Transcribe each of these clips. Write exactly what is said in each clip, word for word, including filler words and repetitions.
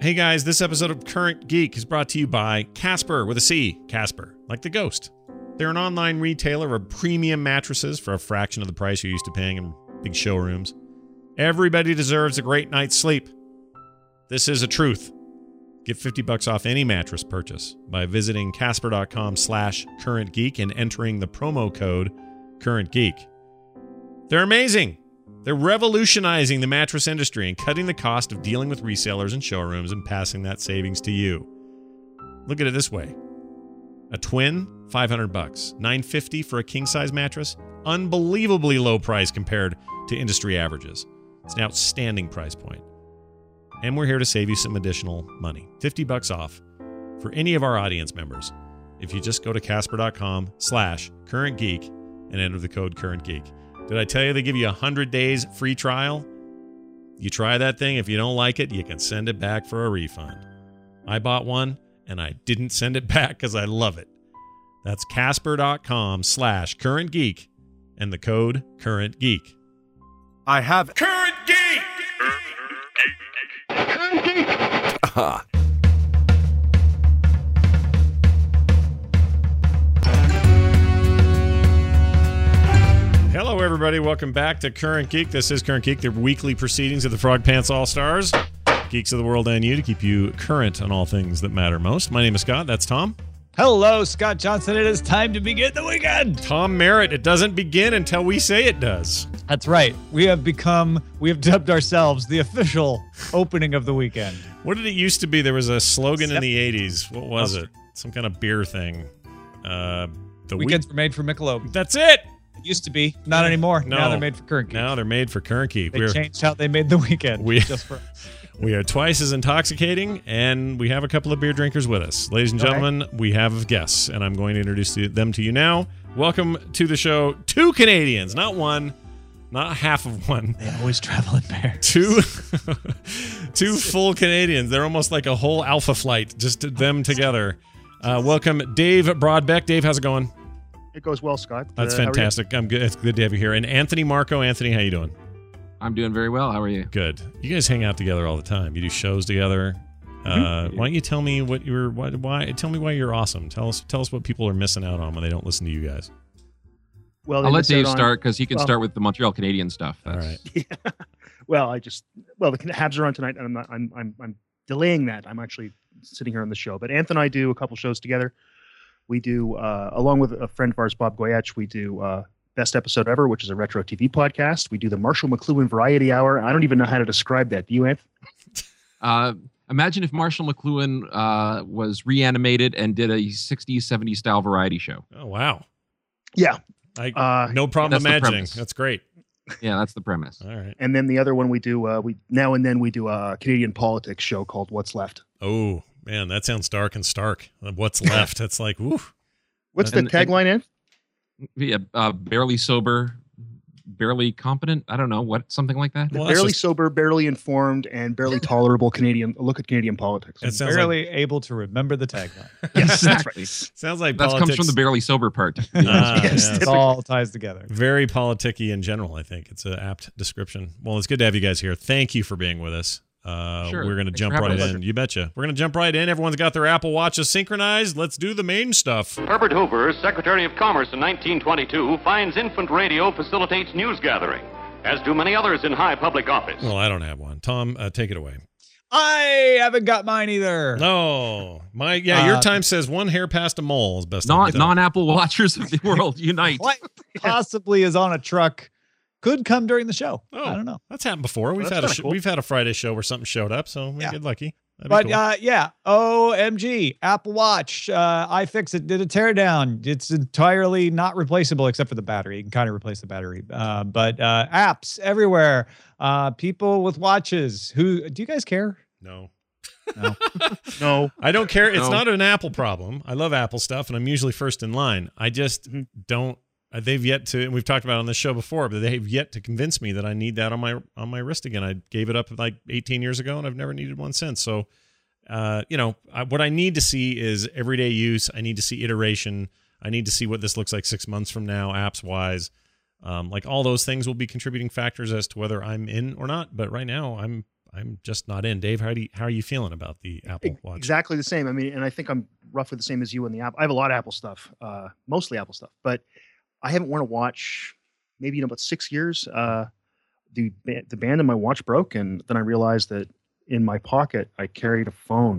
Hey guys, this episode of Current Geek is brought to you by Casper with a C. Casper, like the ghost. They're an online retailer of premium mattresses for a fraction of the price you're used to paying in big showrooms. Everybody deserves a great night's sleep. This is a truth. Get fifty bucks off any mattress purchase by visiting casper.com slash currentgeek and entering the promo code currentgeek. They're amazing. They're revolutionizing the mattress industry and cutting the cost of dealing with resellers and showrooms and passing that savings to you. Look at it this way. A twin, five hundred bucks. nine fifty for a king-size mattress. Unbelievably low price compared to industry averages. It's an outstanding price point. And we're here to save you some additional money. fifty bucks off for any of our audience members if you just go to casper.com slash currentgeek and enter the code currentgeek. Did I tell you they give you one hundred days free trial? You try that thing. If you don't like it, you can send it back for a refund. I bought one, and I didn't send it back because I love it. That's casper.com slash currentgeek and the code currentgeek. I have Current Geek! Current Geek! Aha. Hello, everybody. Welcome back to Current Geek. This is Current Geek, the weekly proceedings of the Frog Pants All-Stars. Geeks of the world and you to keep you current on all things that matter most. My name is Scott. That's Tom. Hello, Scott Johnson. It is time to begin the weekend. Tom Merritt. It doesn't begin until we say it does. That's right. We have become, we have dubbed ourselves the official opening of the weekend. What did it used to be? There was a slogan Yep. in the eighties. What was it? Some kind of beer thing. Uh, the Weekends week- were made for Michelob. That's it. It used to be. Not anymore. No. Now they're made for Current Geek. Now they're made for Current Geek. They We're, changed how they made the weekend. We- just for we are twice as intoxicating, and we have a couple of beer drinkers with us. Ladies and Okay. gentlemen, we have guests, and I'm going to introduce them to you now. Welcome to the show, two Canadians, not one, not half of one. They always travel in pairs. Two, two full Canadians. They're almost like a whole Alpha flight, just them together. Uh, welcome, Dave Broadbeck. Dave, how's it going? It goes well, Scott. That's Uh, how are you? fantastic. I'm good. It's good to have you here. And Anthony Marco. Anthony, how you doing? I'm doing very well. How are you? Good. You guys hang out together all the time. You do shows together. Uh, why don't you tell me what you're? Why, why? Tell me why you're awesome. Tell us. Tell us what people are missing out on when they don't listen to you guys. Well, they I'll let missed out Dave on- start because he can well- start with the Montreal Canadian stuff. All That's- right. Yeah. Well, I just well the Habs are on tonight, and I'm not, I'm I'm I'm delaying that. I'm actually sitting here on the show, but Anth and I do a couple shows together. We do uh, along with a friend of ours, Bob Goyach. We do uh, Best Episode Ever, which is a retro T V podcast. We do the Marshall McLuhan Variety Hour. I don't even know how to describe that. Do you, Anth? Uh, imagine if Marshall McLuhan uh, was reanimated and did a sixties, seventies style variety show. Oh wow. Yeah. I Uh, no problem that's the imagining. premise. That's great. Yeah, that's the premise. All right. And then the other one we do uh, we now and then we do a Canadian politics show called What's Left. Oh man, that sounds dark and stark. What's left? It's like woo. What's the And- and- tagline, Anth? Yeah, uh, barely sober, barely competent. I don't know what something like that. Well, that's Barely just- sober, barely informed, and barely tolerable Canadian. A look at Canadian politics. It sounds Barely able to remember the tagline. Yes, that's right. Sounds like That politics. comes from the barely sober part. Ah, Yes. yes. It all ties together. Very politicky in general, I think. It's an apt description. Well, it's good to have you guys here. Thank you for being with us. Uh, Sure. We're going to Thanks jump for having right us. in. You betcha. We're going to jump right in. Everyone's got their Apple Watches synchronized. Let's do the main stuff. Herbert Hoover, Secretary of Commerce in nineteen twenty-two, finds infant radio facilitates news gathering, as do many others in high public office. Well, I don't have one. Tom, uh, take it away. I haven't got mine either. No. my Yeah, your Uh, time says one hair past a mole is best. I Non can tell. non-Apple watchers of the world unite. What possibly is on a truck could come during the show. Oh, I don't know. That's happened before. We've Well, had that's a sh- kinda cool. we've had a Friday show where something showed up, so we Yeah. get lucky. That'd be But cool. uh, yeah, O M G, Apple Watch, uh, iFixit did a teardown. It's entirely not replaceable except for the battery. You can kind of replace the battery. Uh, but uh, apps everywhere. Uh, people with watches. Who do you guys care? no. No. I don't care. It's No. not an Apple problem. I love Apple stuff, and I'm usually first in line. I just don't. uh, They've yet to, and we've talked about it on this show before, but they have yet to convince me that I need that on my on my wrist again. I gave it up like eighteen years ago, and I've never needed one since. So, uh, you know, I, what I need to see is everyday use. I need to see iteration. I need to see what this looks like six months from now, apps wise. Um, like all those things will be contributing factors as to whether I'm in or not. But right now, I'm I'm just not in. Dave, how do you, how are you feeling about the Apple Watch? Exactly the same. I mean, and I think I'm roughly the same as you on the app. I have a lot of Apple stuff, uh, mostly Apple stuff, but I haven't worn a watch maybe in about six years. Uh, the the band in my watch broke, and then I realized that in my pocket I carried a phone,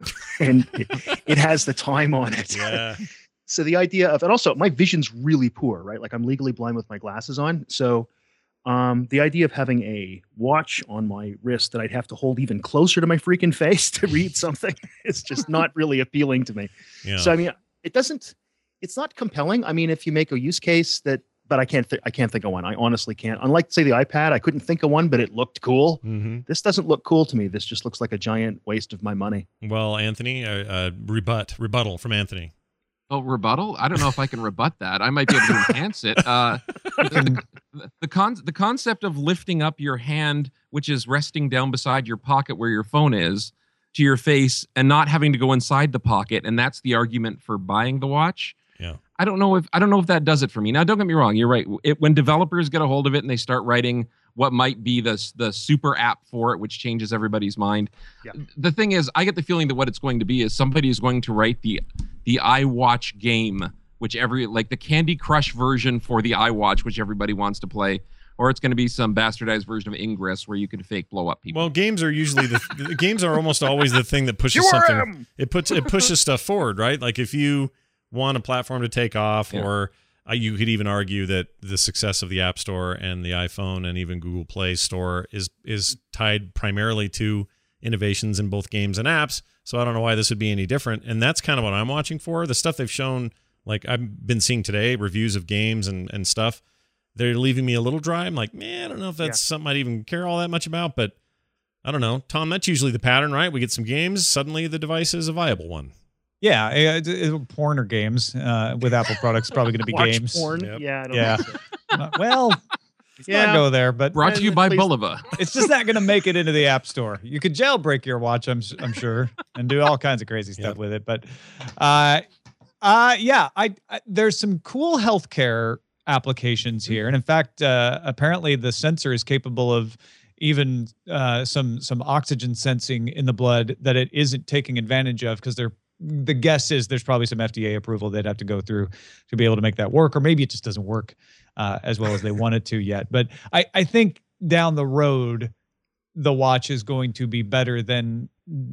and it, it has the time on it. Yeah. So the idea of, and also my vision's really poor, right? Like I'm legally blind with my glasses on, so. Um, the idea of having a watch on my wrist that I'd have to hold even closer to my freaking face to read something is just not really appealing to me. Yeah. So, I mean, it doesn't, it's not compelling. I mean, if you make a use case that, but I can't, th- I can't think of one. I honestly can't. Unlike say the iPad, I couldn't think of one, but it looked cool. Mm-hmm. This doesn't look cool to me. This just looks like a giant waste of my money. Well, Anthony, uh, uh, rebut, rebuttal from Anthony. Oh, rebuttal? I don't know if I can rebut that. I might be able to enhance it. Uh, the, the, con- the concept of lifting up your hand, which is resting down beside your pocket where your phone is, to your face and not having to go inside the pocket, and that's the argument for buying the watch. Yeah. I don't know if I don't know if that does it for me. Now, don't get me wrong. You're right. It, when developers get a hold of it and they start writing what might be the the super app for it, which changes everybody's mind. Yeah. The thing is, I get the feeling that what it's going to be is somebody is going to write the the iWatch game, which every like the Candy Crush version for the iWatch, which everybody wants to play, or it's going to be some bastardized version of Ingress where you can fake blow up people. Well, games are usually the, the games are almost always the thing that pushes You are something. him! It puts it pushes stuff forward, right? Like if you want a platform to take off, Yeah. or uh, you could even argue that the success of the App Store and the iPhone and even Google Play Store is is tied primarily to innovations in both games and apps. So I don't know why this would be any different. And that's kind of what I'm watching for. The stuff they've shown, like I've been seeing today, reviews of games and, and stuff, they're leaving me a little dry. I'm like, man, I don't know if that's Yeah. something I'd even care all that much about, but I don't know. Tom, that's usually the pattern, right? We get some games, suddenly the device is a viable one. Yeah, it, it, it- porn or games uh, with Apple products probably going to be Watch games. porn. Yep. Yeah. I don't Yeah. think so. Uh, well, let's Yeah. not go there, but Brought to you by Please. Bulova. it's just not going to make it into the App Store. You could jailbreak your watch, I'm s- I'm sure, and do all kinds of crazy stuff Yep. with it. But, uh, uh, yeah, I, I there's some cool healthcare applications here, and in fact, uh, apparently the sensor is capable of even uh, some some oxygen sensing in the blood that it isn't taking advantage of, because they're the guess is there's probably some F D A approval they'd have to go through to be able to make that work, or maybe it just doesn't work uh, as well as they want it to yet. But I, I think down the road, the watch is going to be better than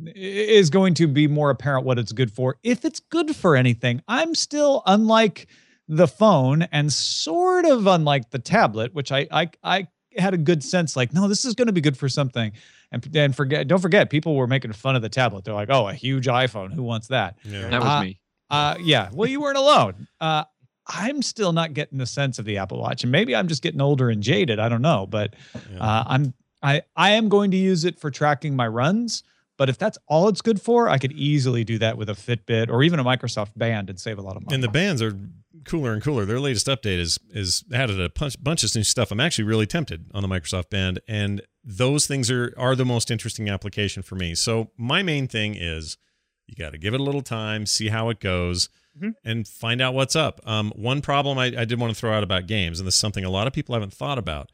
is going to be more apparent what it's good for. If it's good for anything, I'm still unlike the phone and sort of unlike the tablet, which I I I had a good sense like, no, this is going to be good for something. And then forget, don't forget, people were making fun of the tablet. They're like, oh, a huge iPhone. Who wants that? Yeah. That was Uh, me. Uh, yeah. Well, you weren't alone. Uh, I'm still not getting the sense of the Apple Watch, and maybe I'm just getting older and jaded. I don't know, but Yeah. uh, I'm I I am going to use it for tracking my runs. But if that's all it's good for, I could easily do that with a Fitbit or even a Microsoft Band and save a lot of money. And the bands are cooler and cooler. Their latest update is is added a bunch, bunch of new stuff. I'm actually really tempted on the Microsoft Band, and those things are are the most interesting application for me. So my main thing is you got to give it a little time, see how it goes, Mhm. and find out what's up. Um, one problem I, I did want to throw out about games, and this is something a lot of people haven't thought about.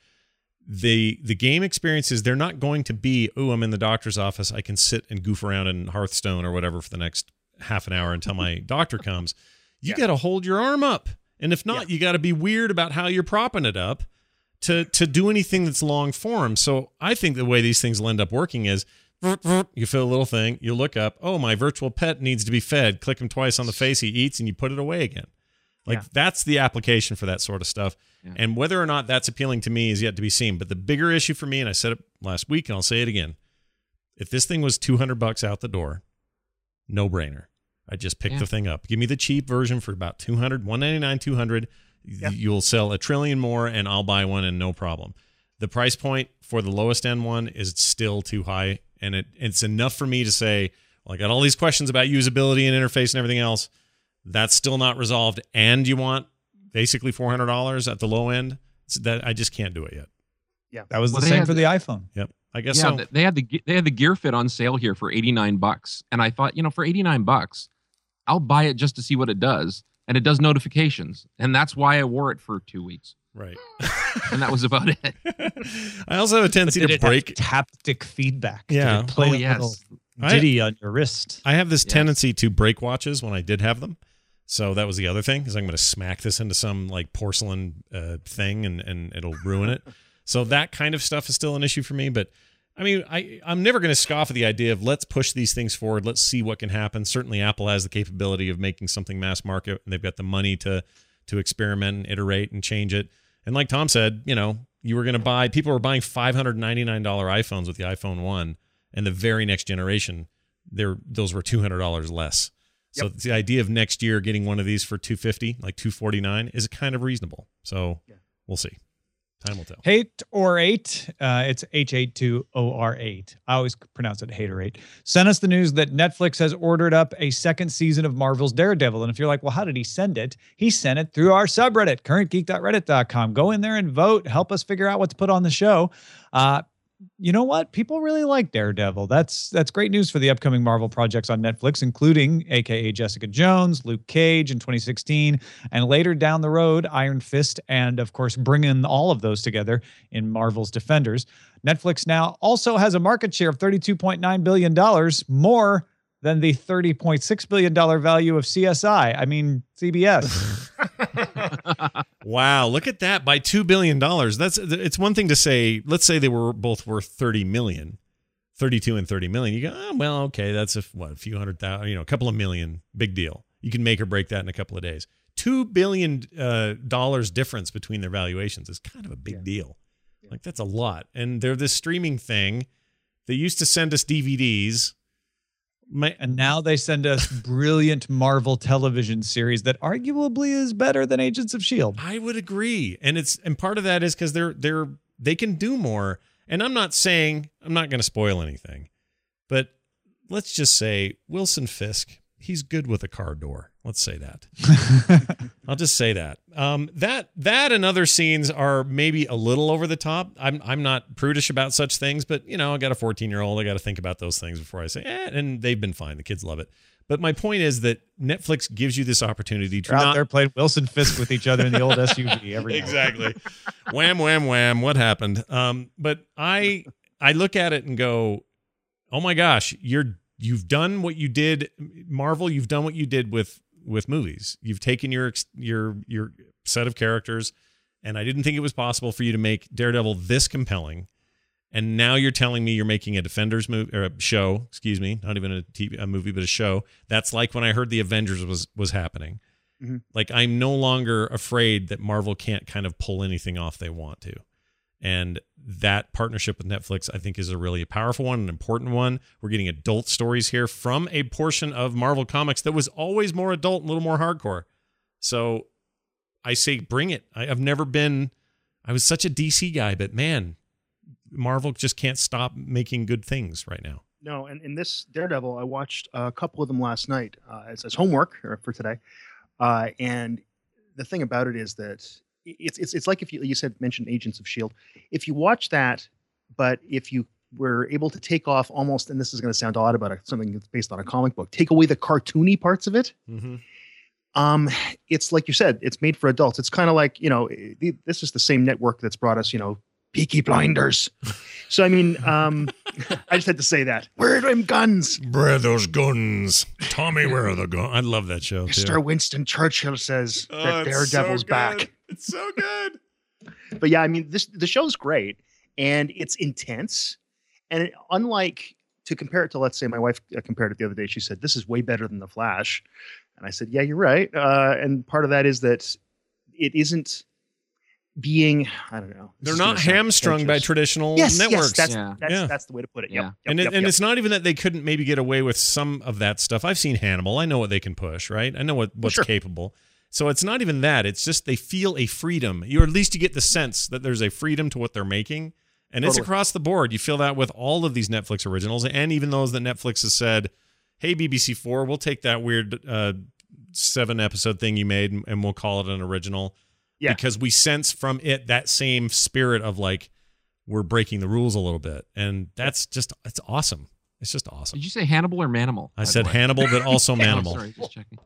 The the game experiences, they're not going to be, oh, I'm in the doctor's office, I can sit and goof around in Hearthstone or whatever for the next half an hour until my doctor comes. You Yeah. got to hold your arm up. And if not, you got to be weird about how you're propping it up to to do anything that's long form. So I think the way these things will end up working is you feel a little thing, you look up, oh, my virtual pet needs to be fed. Click him twice on the face, he eats, and you put it away again. Like Yeah. that's the application for that sort of stuff. Yeah. And whether or not that's appealing to me is yet to be seen. But the bigger issue for me, and I said it last week and I'll say it again, if this thing was two hundred bucks out the door, no brainer. I just pick Yeah. the thing up. Give me the cheap version for about two hundred, one ninety-nine, two hundred. Yeah. You'll sell a trillion more and I'll buy one and no problem. The price point for the lowest end one is still too high. And it, it's enough for me to say, well, I got all these questions about usability and interface and everything else. That's still not resolved. And you want basically four hundred dollars at the low end. It's that I just can't do it yet. that was Well, the they same had for the- the iPhone. Yep. I guess Yeah, so. th- they had the ge- they had the Gear Fit on sale here for eighty-nine bucks, and I thought, you know, for eighty-nine bucks, I'll buy it just to see what it does, and it does notifications, and that's why I wore it for two weeks. Right. and that was about it. I also have a tendency Did to it have break. haptic feedback? Did Yeah. it play Oh, a yes. little I- ditty on your wrist? I have this Yes. tendency to break watches when I did have them. So that was the other thing, is I'm going to smack this into some like porcelain uh, thing and, and it'll ruin it. So that kind of stuff is still an issue for me. But I mean, I, I'm never going to scoff at the idea of let's push these things forward. Let's see what can happen. Certainly Apple has the capability of making something mass market, and they've got the money to to experiment and iterate and change it. And like Tom said, you know, you were going to buy, people were buying five hundred ninety-nine dollars iPhones with the iPhone one, and the very next generation, they're, those were two hundred dollars less. So Yep. the idea of next year getting one of these for two hundred fifty dollars, like two hundred forty-nine dollars, is kind of reasonable. So Yeah. we'll see. Time will tell. Hate or eight. Uh, it's H eight two O R eight. I always pronounce it hate or eight. Sent us the news that Netflix has ordered up a second season of Marvel's Daredevil. And if you're like, well, how did he send it? He sent it through our subreddit, current geek dot reddit dot com. Go in there and vote. Help us figure out what to put on the show. Uh, you know what? People really like Daredevil. That's that's great news for the upcoming Marvel projects on Netflix, including A K A Jessica Jones, Luke Cage in twenty sixteen, and later down the road, Iron Fist, and of course, bringing all of those together in Marvel's Defenders. Netflix now also has a market share of thirty-two point nine billion dollars, more than the thirty point six billion dollars value of C S I. I mean, C B S. Wow, look at that, by two billion dollars. That's it's one thing to say, let's say they were both worth thirty million dollars, thirty-two and thirty million dollars. You go, oh, well, okay, that's a what, a few hundred thousand, you know, a couple of million, big deal. You can make or break that in a couple of days. two billion dollars uh, difference between their valuations is kind of a big Yeah. deal. Like that's a lot. And they're this streaming thing. They used to send us D V Ds. My, And now they send us brilliant Marvel television series that arguably is better than Agents of S H I E L D. I would agree, and it's and part of that is because they're they're they can do more. And I'm not saying I'm not going to spoil anything, but let's just say Wilson Fisk, he's good with a car door. Let's say that. I'll just say that. Um, that that and other scenes are maybe a little over the top. I'm I'm not prudish about such things, but you know, I got a fourteen year old. I got to think about those things before I say, eh, and they've been fine. The kids love it. But my point is that Netflix gives you this opportunity to They're out not there playing Wilson Fisk with each other in the old S U V every night. exactly. Wham, wham, wham. What happened? Um, but I I look at it and go, oh my gosh, you're you've done what you did, Marvel. You've done what you did with with movies. You've taken your ex- your your set of characters, and I didn't think it was possible for you to make Daredevil this compelling. And now you're telling me you're making a Defenders movie or a show, excuse me, not even a T V, a movie, but a show. That's like when I heard the Avengers was was happening. Mm-hmm. Like I'm no longer afraid that Marvel can't kind of pull anything off they want to. And that partnership with Netflix, I think, is a really powerful one, an important one. We're getting adult stories here from a portion of Marvel Comics that was always more adult and a little more hardcore. So I say bring it. I, I've never been, I was such a D C guy, but man, Marvel just can't stop making good things right now. No, and in this Daredevil, I watched a couple of them last night uh, as, as homework or for today. Uh, and the thing about it is that it's it's it's like if you you said mentioned Agents of S H I E L D. If you watch that, but if you were able to take off almost, and this is going to sound odd about a, something that's based on a comic book, take away the cartoony parts of it. Mm-hmm. Um, it's like you said, it's made for adults. It's kind of like, you know, the, this is the same network that's brought us, you know, Peaky Blinders. So, I mean, um, I just had to say that. Where are them guns? Where are those guns? Tommy, where are the guns? I love that show, Mister too. Winston Churchill says Oh, that it's Daredevil's so good. back. It's so good. But yeah, I mean, this the show's great and it's intense. And it, unlike to compare it to, let's say, my wife uh, compared it the other day. She said, "This is way better than The Flash," and I said, "Yeah, you're right." Uh, and part of that is that it isn't being, I don't know. They're not hamstrung by traditional yes, networks. Yes, that's, Yeah. that's, Yeah. that's the way to put it. Yeah. Yep, yep, and it, yep, and yep. it's not even that they couldn't maybe get away with some of that stuff. I've seen Hannibal. I know what they can push, right? I know what, what's Sure. capable. So it's not even that. It's just they feel a freedom. You or at least you get the sense that there's a freedom to what they're making. And it's Totally. across the board. You feel that with all of these Netflix originals, and even those that Netflix has said, "Hey, B B C Four, we'll take that weird uh, seven episode thing you made, and, and we'll call it an original." Yeah. Because we sense from it that same spirit of like we're breaking the rules a little bit, and that's just it's awesome. It's just awesome. Did you say Hannibal or Manimal? I by said the way? Hannibal, but also Oh, Manimal. sorry, just checking.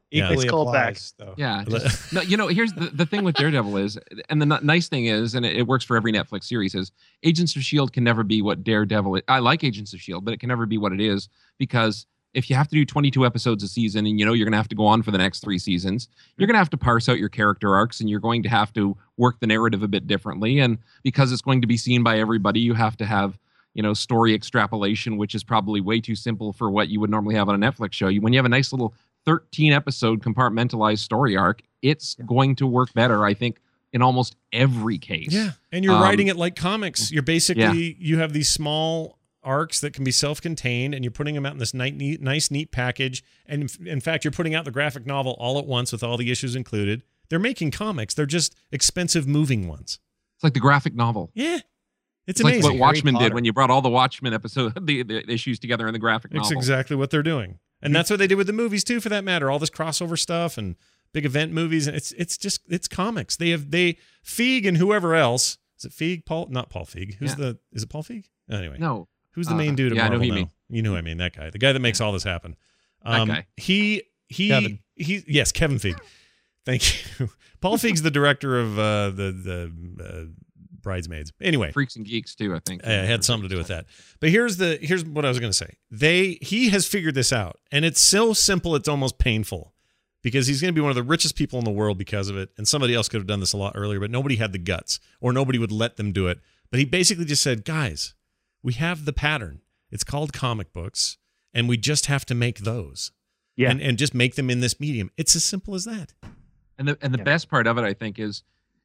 Yeah. Equally It's called applies, though. Yeah. Just, no, you know, here's the, the thing with Daredevil is, and the n- nice thing is, and it, it works for every Netflix series, is Agents of S H I E L D can never be what Daredevil is. I like Agents of S H I E L D, but it can never be what it is, because if you have to do twenty-two episodes a season and you know you're going to have to go on for the next three seasons, you're going to have to parse out your character arcs, and you're going to have to work the narrative a bit differently. And because it's going to be seen by everybody, you have to have, you know, story extrapolation, which is probably way too simple for what you would normally have on a Netflix show. You, when you have a nice little thirteen episode compartmentalized story arc, it's going to work better, I think, in almost every case. Yeah. And you're Um, writing it like comics. You're basically, yeah. you have these small arcs that can be self-contained, and you're putting them out in this nice, neat, nice, neat package. And in, in fact, you're putting out the graphic novel all at once with all the issues included. They're making comics. They're just expensive moving ones. It's like the graphic novel. Yeah. It's, It's like amazing. what Watchmen Harry did Potter. when you brought all the Watchmen episode, the, the issues together in the graphic It's novel. exactly what they're doing. And that's what they did with the movies too, for that matter. All this crossover stuff and big event movies. And it's it's just it's comics. They have they Feig and whoever else. Is it Feig? Paul? Not Paul Feig. Who's Yeah. the is it Paul Feig? Anyway. No. Who's the Uh, main dude at yeah, I know Marvel who you now? mean. You know who I mean, that guy. The guy that makes all this happen. That Um, guy. He he Kevin. he yes, Kevin Feig. Thank you. Paul Feig's the director of uh, the the uh, Bridesmaids. Anyway. Freaks and Geeks too, I think. Uh, it had something to do with that. But here's the here's what I was going to say. They he has figured this out, and it's so simple it's almost painful, because he's going to be one of the richest people in the world because of it. And somebody else could have done this a lot earlier, but nobody had the guts, or nobody would let them do it. But he basically just said, "Guys, we have the pattern. It's called comic books, and we just have to make those, Yeah. and and just make them in this medium. It's as simple as that." And the and the Yeah. best part of it, I think, is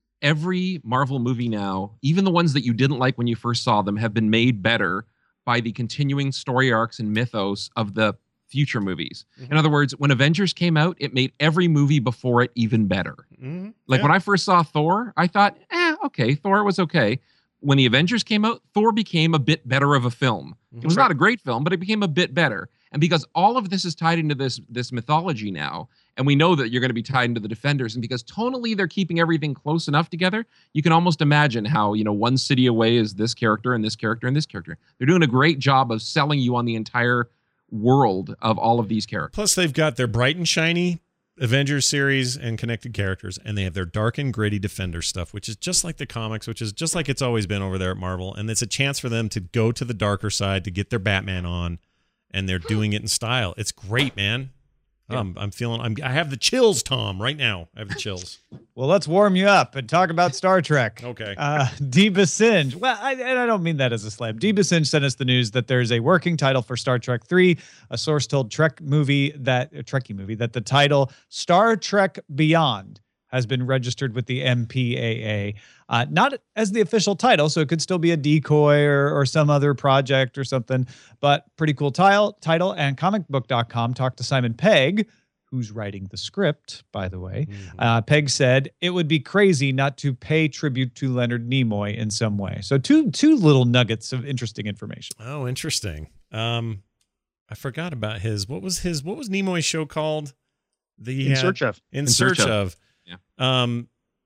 every Marvel movie now, even the ones that you didn't like when you first saw them, have been made better by the continuing story arcs and mythos of the future movies. Mhm. In other words, when Avengers came out, it made every movie before it even better. Mm-hmm. Like when I first saw Thor, I thought, eh, okay, Thor was okay. When the Avengers came out, Thor became a bit better of a film. It was Right. not a great film, but it became a bit better. And because all of this is tied into this this mythology now, and we know that you're going to be tied into the Defenders, and because tonally they're keeping everything close enough together, you can almost imagine how, you know, one city away is this character and this character and this character. They're doing a great job of selling you on the entire world of all of these characters. Plus, they've got their bright and shiny Avengers series and connected characters, and they have their dark and gritty Defender stuff, which is just like the comics, which is just like it's always been over there at Marvel. And it's a chance for them to go to the darker side to get their Batman on, and they're doing it in style. It's great, man. Um, I'm feeling. I'm. I have the chills, Tom. Right now, I have the chills. Well, let's warm you up and talk about Star Trek. Okay. Uh, Dee Basinge. Well, I, and I don't mean that as a slam. Dee Basinge sent us the news that there's a working title for Star Trek three, a source told Trek movie that a Trekkie movie that the title Star Trek Beyond has been registered with the M P A A, uh, not as the official title, so it could still be a decoy or, or some other project or something, but pretty cool title. Title and comic book dot com talked to Simon Pegg, who's writing the script, by the way. Uh, Pegg said it would be crazy not to pay tribute to Leonard Nimoy in some way. So two two little nuggets of interesting information. Oh, interesting. Um, I forgot about his. What was his? What was Nimoy's show called? The In search of. In, In search, Search of. of. Yeah. Um,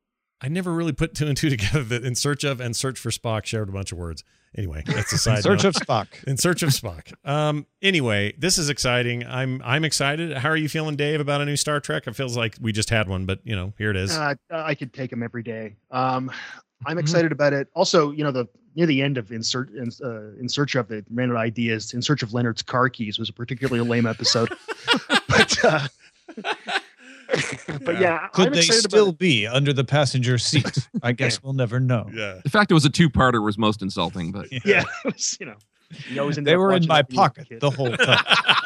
I never really put two and two together that In Search of and Search for Spock shared a bunch of words. Anyway, that's a side Search note. of Spock. In Search of Spock. Um, anyway, this is exciting. I'm I'm excited. How are you feeling, Dave, about a new Star Trek? It feels like we just had one, but you know, here it is. Uh, I could take them every day. Um, I'm excited about it. Also, you know, the near the end of In Search, in, uh, in Search of, the ran out of ideas. In Search of Leonard's car keys was a particularly lame episode. but uh, but yeah, Could I'm they excited still about be under the passenger seat? I guess we'll never know. Yeah. The fact it was a two-parter was most insulting, but it. Yeah, it was, you know, you always ended They up were in watching my it when you were a pocket kid. the whole time.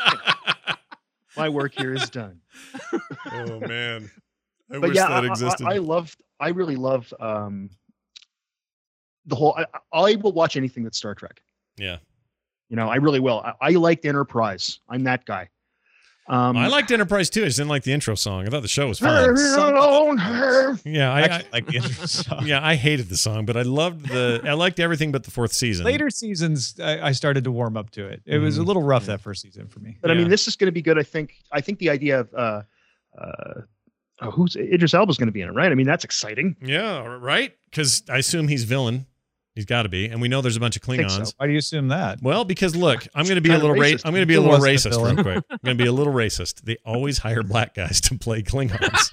My work here is done. Oh man. I But wish yeah, that I- existed. I, I loved. I really loved um, the whole. I, I will watch anything that's Star Trek. yeah. You know, I really will. I, I liked Enterprise. I'm that guy. Um, I liked Enterprise too. I just didn't like the intro song. I thought the show was fun. Yeah, I, I I actually like the intro song. yeah, I hated the song, but I loved the. I liked everything but the fourth season. Later seasons, I, I started to warm up to it. It was a Mhm. little rough that first season for me. But I Yeah. mean, this is going to be good. I think. I think the idea of uh, uh, oh, who's Idris Elba's going to be in it, right? I mean, that's exciting. Yeah, right. Because I assume he's villain. He's got to be, and we know there's a bunch of think Klingons. so. Why do you assume that? Well, because look, I'm going to be a Kind of little ra- racist. I'm going to be a He little wasn't a racist villain. real quick. I'm going to be a little racist. They always hire black guys to play Klingons.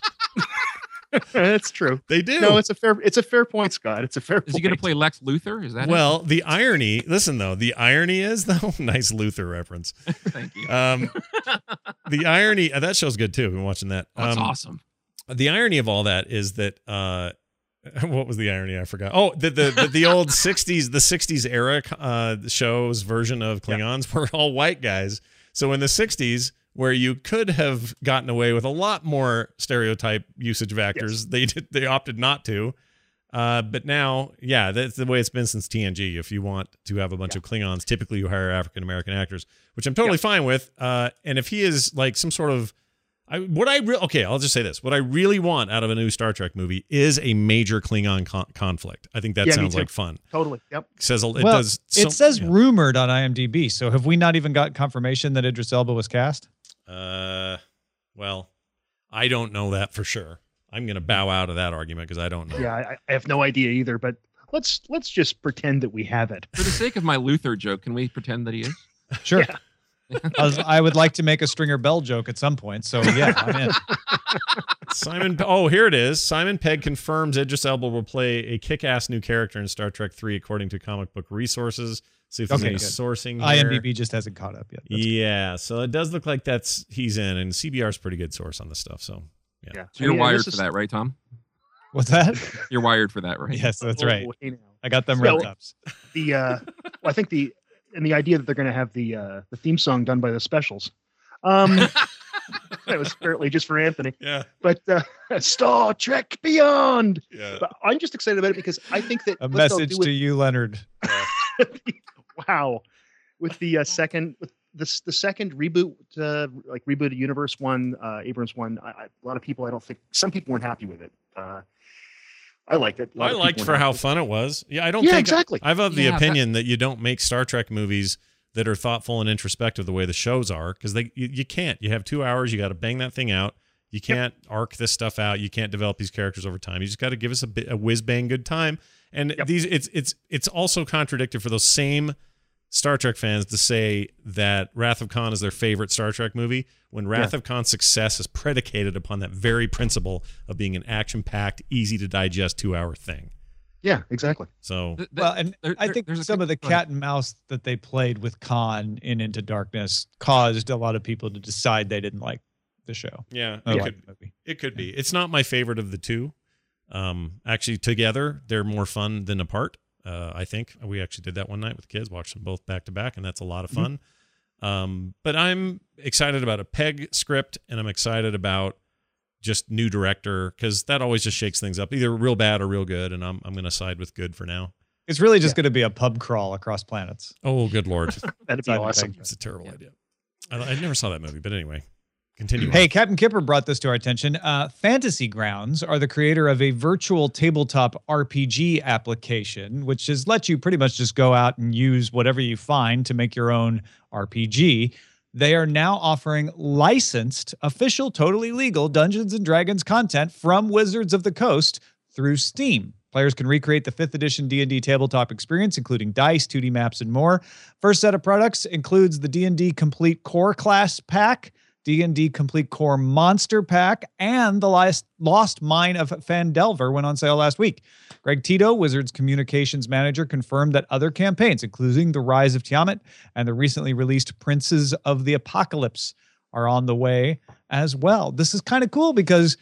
That's true. They do. No, it's a fair. It's a fair point, Scott. It's a fair. Is point. he going to play Lex Luthor? Is that well, the irony. Listen though, the irony is though. Nice Luther reference. it? Thank you. Um, the irony uh, that show's good too. I've been watching that. That's Um, awesome. The irony of all that is that. Uh, what was the irony? I forgot. Oh, the the the, the old sixties, the sixties era uh, shows version of Klingons were all white guys. So in the sixties, where you could have gotten away with a lot more stereotype usage of actors, Yes. they did, they opted not to. Uh, but now, yeah, that's the way it's been since T N G. If you want to have a bunch Yeah. of Klingons, typically you hire African American actors, which I'm totally fine with. Uh, and if he is like some sort of I, what I re- okay, I'll just say this: what I really want out of a new Star Trek movie is a major Klingon con- conflict. I think that Yeah, me sounds too. like fun. Totally. Yep. It says a- it well, does. so- it says yeah. rumored on IMDb. So have we not even got confirmation that Idris Elba was cast? Uh, well, I don't know that for sure. I'm going to bow out of that argument because I don't know. Yeah, I, I have no idea either. But let's let's just pretend that we have it. For the sake of my Luthor joke, can we pretend that he is? Sure. Yeah. I, was, I would like to make a Stringer Bell joke at some point. So yeah, I'm in. Simon. Oh, here it is. Simon Pegg confirms Idris Elba will play a kick-ass new character in Star Trek three, according to comic book resources. See if there's Okay, any good. sourcing here. IMDb just hasn't caught up yet. That's Yeah, so it does look like that's he's in, and C B R is a pretty good source on this stuff. So Yeah. So you're I mean, wired this for is- that, right, Tom? What's that? You're wired for that, right? Yes, that's Oh, right. hey now. I got them So- red tops. The uh, well, I think the and the idea that they're going to have the uh, the theme song done by the Specials. Um, that was apparently just for Anthony. yeah, But uh, Star Trek Beyond. yeah. But I'm just excited about it because I think that A what they'll message do with- to you, Leonard. wow, with the uh, second with this the second reboot, uh, like rebooted universe one, uh, Abrams one. I, I, a lot of people, I don't think some people weren't happy with it. Uh, I liked it. A lot I of liked people for weren't how happy. fun it was. Yeah, I don't Yeah, think exactly. I've of the Yeah, opinion that you don't make Star Trek movies that are thoughtful and introspective the way the shows are, because they you, you can't. You have two hours. You got to bang that thing out. You can't arc this stuff out. You can't develop these characters over time. You just got to give us a bit a whiz bang good time. And Yep. these it's it's it's also contradicted for those same Star Trek fans to say that Wrath of Khan is their favorite Star Trek movie when Wrath Yeah. of Khan's success is predicated upon that very principle of being an action-packed, easy to digest two-hour thing. Yeah, exactly. So Th- th- Well, and there- I there- think there's a some good- of the go ahead. cat and mouse that they played with Khan in Into Darkness caused a lot of people to decide they didn't like the show. yeah, Or it like could the movie. it could be. It's not my favorite of the two. Um, actually, together they're more fun than apart. Uh, I think we actually did that one night with kids, watched them both back to back, and that's a lot of fun. Um, but I'm excited about a Peg script, and I'm excited about just new director because that always just shakes things up, either real bad or real good. And I'm I'm going to side with good for now. It's really just going to be a pub crawl across planets. Oh, good lord, That'd be Simon awesome. Pegg. it's a terrible idea. I, I never saw that movie, but anyway, continue. Hey, on. Captain Kipper brought this to our attention. Uh, Fantasy Grounds are the creator of a virtual tabletop R P G application, which is let you pretty much just go out and use whatever you find to make your own R P G. They are now offering licensed, official, totally legal Dungeons and Dragons content from Wizards of the Coast through Steam. Players can recreate the fifth edition D and D tabletop experience, including dice, two D maps, and more. First set of products includes the D and D Complete Core Class Pack, D and D Complete Core Monster Pack, and the last Lost Mine of Phandelver went on sale last week. Greg Tito, Wizards Communications Manager, confirmed that other campaigns, including The Rise of Tiamat and the recently released Princes of the Apocalypse, are on the way as well. This is kind of cool because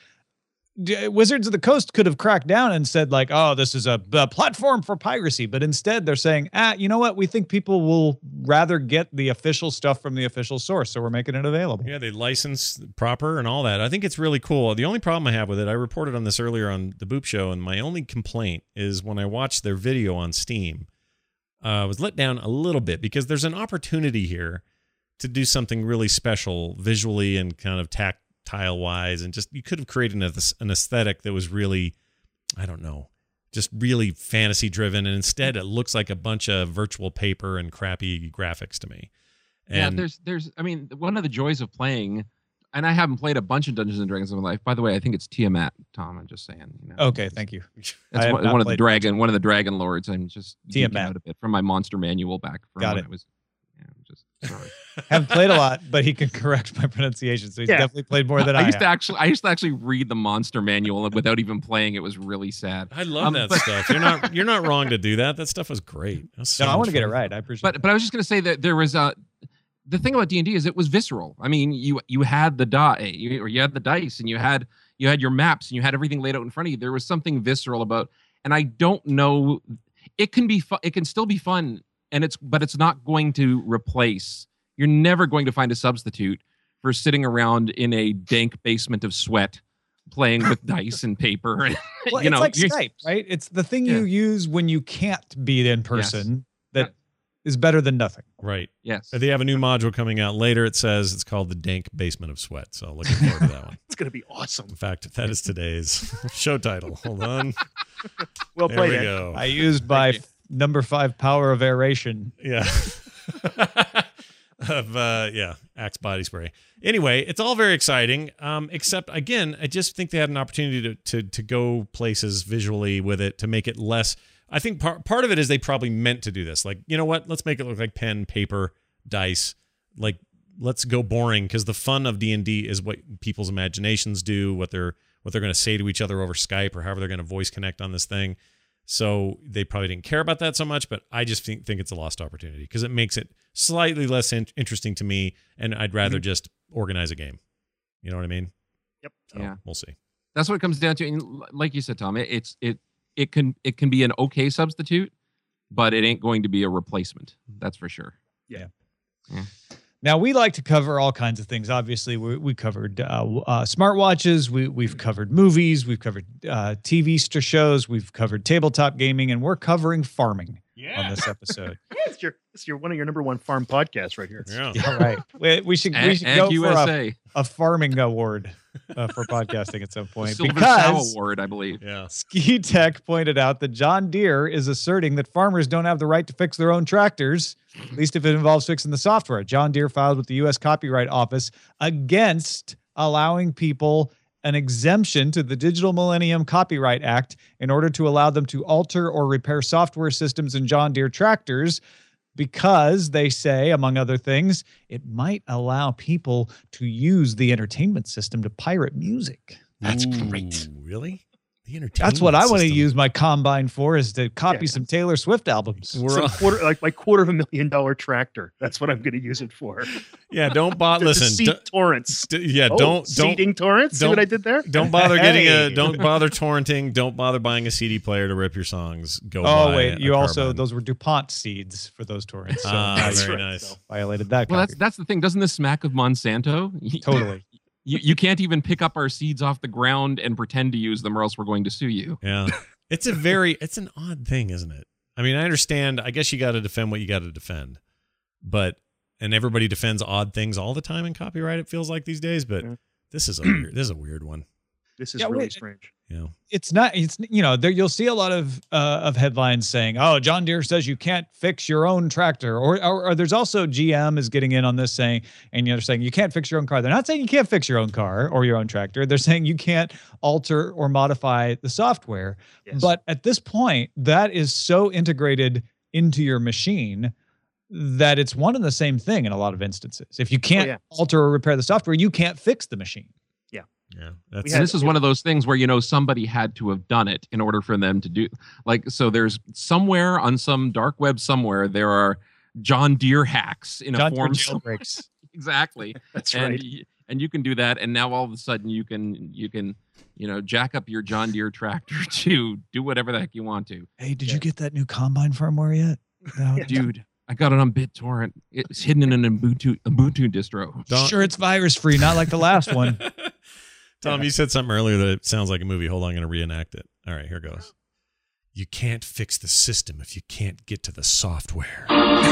D- Wizards of the Coast could have cracked down and said like, oh, this is a, a platform for piracy. But instead they're saying, ah, you know what? We think people will rather get the official stuff from the official source. So we're making it available. Yeah, they license proper and all that. I think it's really cool. The only problem I have with it, I reported on this earlier on the Boop Show, and my only complaint is when I watched their video on Steam, uh, I was let down a little bit because there's an opportunity here to do something really special visually and kind of tactile wise, and just you could have created an, an aesthetic that was really, I don't know, just really fantasy driven, and instead it looks like a bunch of virtual paper and crappy graphics to me. Yeah, And there's there's I mean, one of the joys of playing and I haven't played a bunch of Dungeons and Dragons in my life. By the way, I think it's Tiamat, Tom. I'm just saying. You know, Okay, thank you. That's I have one, not one of the played dragon, one of the dragon lords. I'm just geeking Tiamat. out a bit from my monster manual back from Got when it. I was. Yeah, I'm just sorry. Haven't played a lot, but he can correct my pronunciation, so he's Yeah. definitely played more than I, I used have. to actually, I used to actually read the monster manual without even playing. It was really sad. I love Um, that but- stuff. You're not you're not wrong to do that. That stuff was great. That was so No, I much want to get it fun. right. I appreciate But but I was just gonna say that there was a. The thing about D and D is it was visceral. I mean, you you had the die, you, or you had the dice, and you had you had your maps, and you had everything laid out in front of you. There was something visceral about, and I don't know. It can be fun. It can still be fun, and it's but it's not going to replace. You're never going to find a substitute for sitting around in a dank basement of sweat, playing with dice and paper. And, Well, you it's know, like you're- Skype, right? It's the thing Yeah. you use when you can't be in person that Yeah. is better than nothing. Right. Yes. They have a new module coming out later. It says it's called the Dank Basement of Sweat. So looking forward to that one. It's going to be awesome. In fact, that is today's show title. Hold on. Well There played. we Ed. go. I used my you. f- number five power of aeration. Yeah. of uh yeah, Axe body spray. Anyway, it's all very exciting. Um, except again, I just think they had an opportunity to to to go places visually with it to make it less. I think part part of it is they probably meant to do this. Like, you know what? Let's make it look like pen, paper, dice. Like, let's go boring, because the fun of D and D is what people's imaginations do, what they're what they're going to say to each other over Skype or however they're going to voice connect on this thing. So they probably didn't care about that so much, but I just think, think it's a lost opportunity because it makes it slightly less in- interesting to me, and I'd rather just organize a game. You know what I mean? Yep. So Yeah. we'll see. That's what it comes down to. And l- like you said, Tom, it, it's it it can it can be an okay substitute, but it ain't going to be a replacement. That's for sure. Now, we like to cover all kinds of things. Obviously, we, we covered uh, w- uh, smartwatches. We, we've covered movies. We've covered uh, T V st- shows. We've covered tabletop gaming, and we're covering farming on this episode. Yeah, it's your it's your one of your number one farm podcasts right here. Yeah. All right. We, we should, we And, should and go for a, U S A a farming award uh, for podcasting at some point. Silver Sow Because Award, I believe. Yeah. Ski Tech pointed out that John Deere is asserting that farmers don't have the right to fix their own tractors, at least if it involves fixing the software. John Deere filed with the U S Copyright Office against allowing people an exemption to the Digital Millennium Copyright Act in order to allow them to alter or repair software systems in John Deere tractors, because they say, among other things, it might allow people to use the entertainment system to pirate music. That's Ooh. great. Really? The entertainment That's what I want to system. use my combine for, is to copy Yeah. some Taylor Swift albums. We're Some all- quarter like my quarter of a million dollar tractor. That's what I'm going to use it for. yeah, don't bot. To Listen, seed don't- torrents. d- yeah, Oh, don't don't seeding torrents. See don't- what I did there? don't bother getting a Hey. don't bother torrenting. Don't bother buying a C D player to rip your songs. Go. Oh, buy wait. a You also, carbine. those were DuPont seeds for those torrents. So Ah, I very right, nice. so. violated that. Well, that's copy. that's the thing. Doesn't this smack of Monsanto? Totally. You, you can't even pick up our seeds off the ground and pretend to use them, or else we're going to sue you. Yeah. It's a very, it's an odd thing, isn't it? I mean, I understand. I guess you got to defend what you got to defend, but, and everybody defends odd things all the time in copyright, it feels like these days, but Yeah. this is a weird, this is a weird one. This is Yeah, really wait. strange. You know? It's not, it's, you know, there you'll see a lot of, uh, of headlines saying, oh, John Deere says you can't fix your own tractor. Or, or, or there's also G M is getting in on this saying, and you're saying you can't fix your own car. They're not saying you can't fix your own car or your own tractor. They're saying you can't alter or modify the software. Yes. But at this point, that is so integrated into your machine that it's one and the same thing in a lot of instances. If you can't yeah. alter or repair the software, you can't fix the machine. Yeah. That's, We And had- this is one of those things where, you know, somebody had to have done it in order for them to do, like, so there's somewhere on some dark web somewhere, there are John Deere hacks in John a Deere form. jailbreaks. Exactly. That's and right. y- and you can do that, and now all of a sudden you can you can you know jack up your John Deere tractor to do whatever the heck you want to. Hey, did Yeah. you get that new combine firmware yet? No. Yeah. Dude, I got it on BitTorrent. It's hidden in an Ubuntu Ubuntu distro. Don't- Sure, it's virus free, not like the last one. Tom, you said something earlier that it sounds like a movie. Hold on, I'm going to reenact it. All right, here goes. You can't fix the system if you can't get to the software.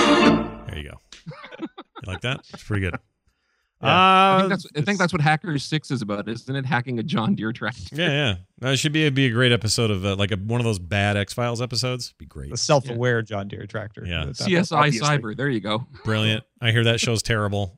There you go. You like that? It's pretty good. I Uh, think that's I think that's what Hackers Six is about, isn't it? Hacking a John Deere tractor. yeah, yeah. That should be a, be a great episode of uh, like a, one of those bad X Files episodes. Be great, The self-aware John Deere tractor. Yeah. That's- C S I Obviously. Cyber. There you go. brilliant. I hear that show's terrible.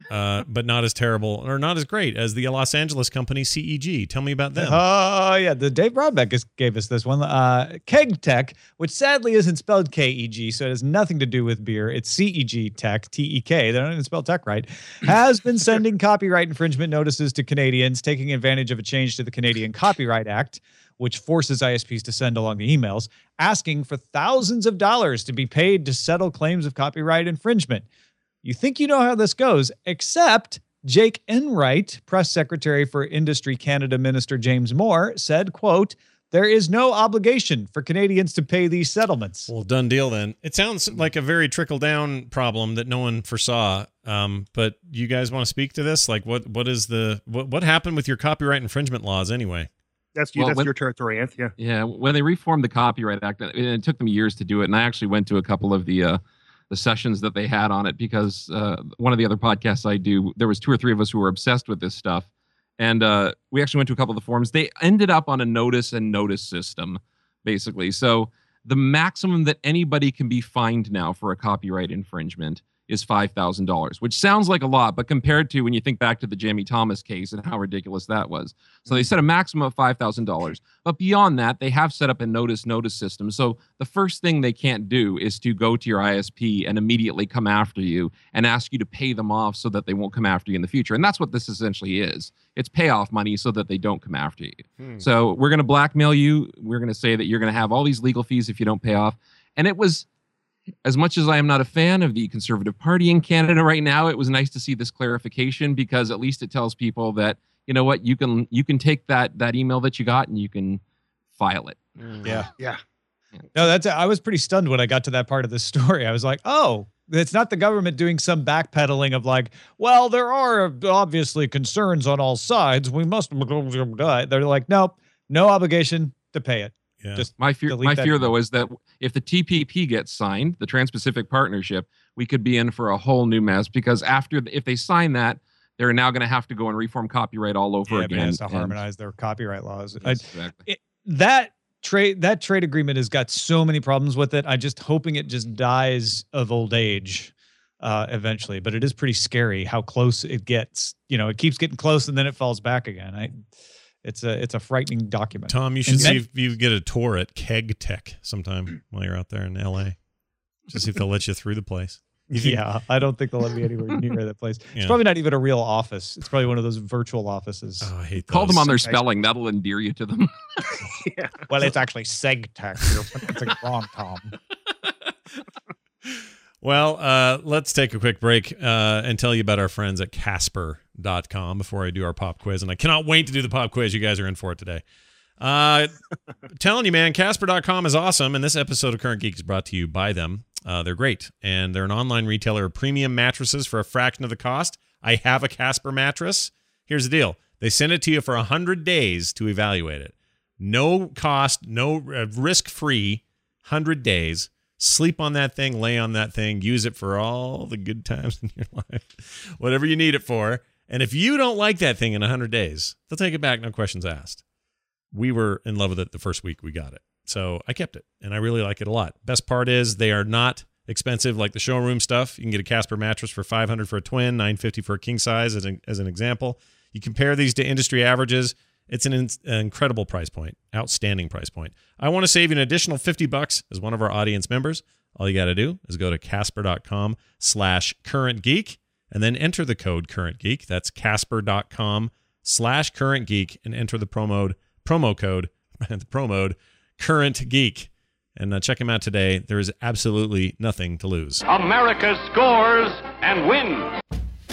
uh, but not as terrible or not as great as the Los Angeles company C E G. Tell me about them. Oh, yeah. The Dave Broadbeck is, gave us this one. Uh, Keg Tech, which sadly isn't spelled K E G, so it has nothing to do with beer. It's C E G Tech, T E K. They don't even spell tech right. Has been sending copyright infringement notices to Canadians, taking advantage of a change to the Canadian Copyright Act, which forces I S Ps to send along the emails, asking for thousands of dollars to be paid to settle claims of copyright infringement. You think you know how this goes, except Jake Enright, press secretary for Industry Canada Minister James Moore, said, quote, there is no obligation for Canadians to pay these settlements. Well, done deal then. It sounds like a very trickle-down problem that no one foresaw. Um, but you guys want to speak to this? Like, what what is the what, what happened with your copyright infringement laws anyway? That's you. Well, that's when- your territory, Anth. Yeah. Yeah, when they reformed the Copyright Act, and it took them years to do it, and I actually went to a couple of the uh, the sessions that they had on it because uh, one of the other podcasts I do, there was two or three of us who were obsessed with this stuff, and uh, we actually went to a couple of the forums. They ended up on a notice and notice system, basically. So the maximum that anybody can be fined now for a copyright infringement is five thousand dollars, which sounds like a lot, but compared to when you think back to the Jamie Thomas case and how ridiculous that was. So they set a maximum of five thousand dollars. But beyond that, they have set up a notice notice system. So the first thing they can't do is to go to your I S P and immediately come after you and ask you to pay them off so that they won't come after you in the future. And that's what this essentially is. It's payoff money so that they don't come after you. Hmm. So we're going to blackmail you. We're going to say that you're going to have all these legal fees if you don't pay off. And it was, as much as I am not a fan of the Conservative Party in Canada right now, it was nice to see this clarification because at least it tells people that, you know what, you can you can take that that email that you got and you can file it. Yeah. Yeah. No, that's, I was pretty stunned when I got to that part of the story. I was like, oh, it's not the government doing some backpedaling of like, well, there are obviously concerns on all sides. We must, they're like, nope, no obligation to pay it. Yeah. Just My fear, delete my that fear email. though, is that if the T P P gets signed, the Trans-Pacific Partnership, we could be in for a whole new mess because after, if they sign that, they're now going to have to go and reform copyright all over yeah, again. man, has to and- harmonize their copyright laws. I, Exactly. it, that trade that trade agreement has got so many problems with it. I'm just hoping it just dies of old age uh, eventually. But it is pretty scary how close it gets. You know, it keeps getting close and then it falls back again. I, it's a it's a frightening document. Tom, you should And see then- if you get a tour at Keg Tech sometime while you're out there in L A. Just see if they'll let you through the place. You think- Yeah, I don't think they'll let me anywhere near that place. Yeah. It's probably not even a real office. It's probably one of those virtual offices. Oh, I hate Call them those. on their Nice. spelling. That'll endear you to them. Yeah. Well, it's actually SegTech. You're pronouncing it wrong, Tom. Well, uh, let's take a quick break uh, and tell you about our friends at Casper dot com before I do our pop quiz. And I cannot wait to do the pop quiz. You guys are in for it today. Uh, telling you, man, Casper dot com is awesome. And this episode of Current Geek is brought to you by them. Uh, they're great. And they're an online retailer of premium mattresses for a fraction of the cost. I have a Casper mattress. Here's the deal. They send it to you for one hundred days to evaluate it. No cost, no uh, risk-free, one hundred days. Sleep on that thing, lay on that thing, use it for all the good times in your life, whatever you need it for. And if you don't like that thing in one hundred days, they'll take it back, no questions asked. We were in love with it the first week we got it. So I kept it, and I really like it a lot. Best part is they are not expensive like the showroom stuff. You can get a Casper mattress for five hundred dollars for a twin, nine hundred fifty dollars for a king size as an, as an example. You compare these to industry averages, it's an, in, an incredible price point, outstanding price point. I want to save you an additional fifty bucks as one of our audience members. All you got to do is go to Casper dot com slash current geek and then enter the code current geek. That's Casper dot com slash current geek and enter the promo promo code the promo current geek. And uh, check him out today. There is absolutely nothing to lose. America scores and wins.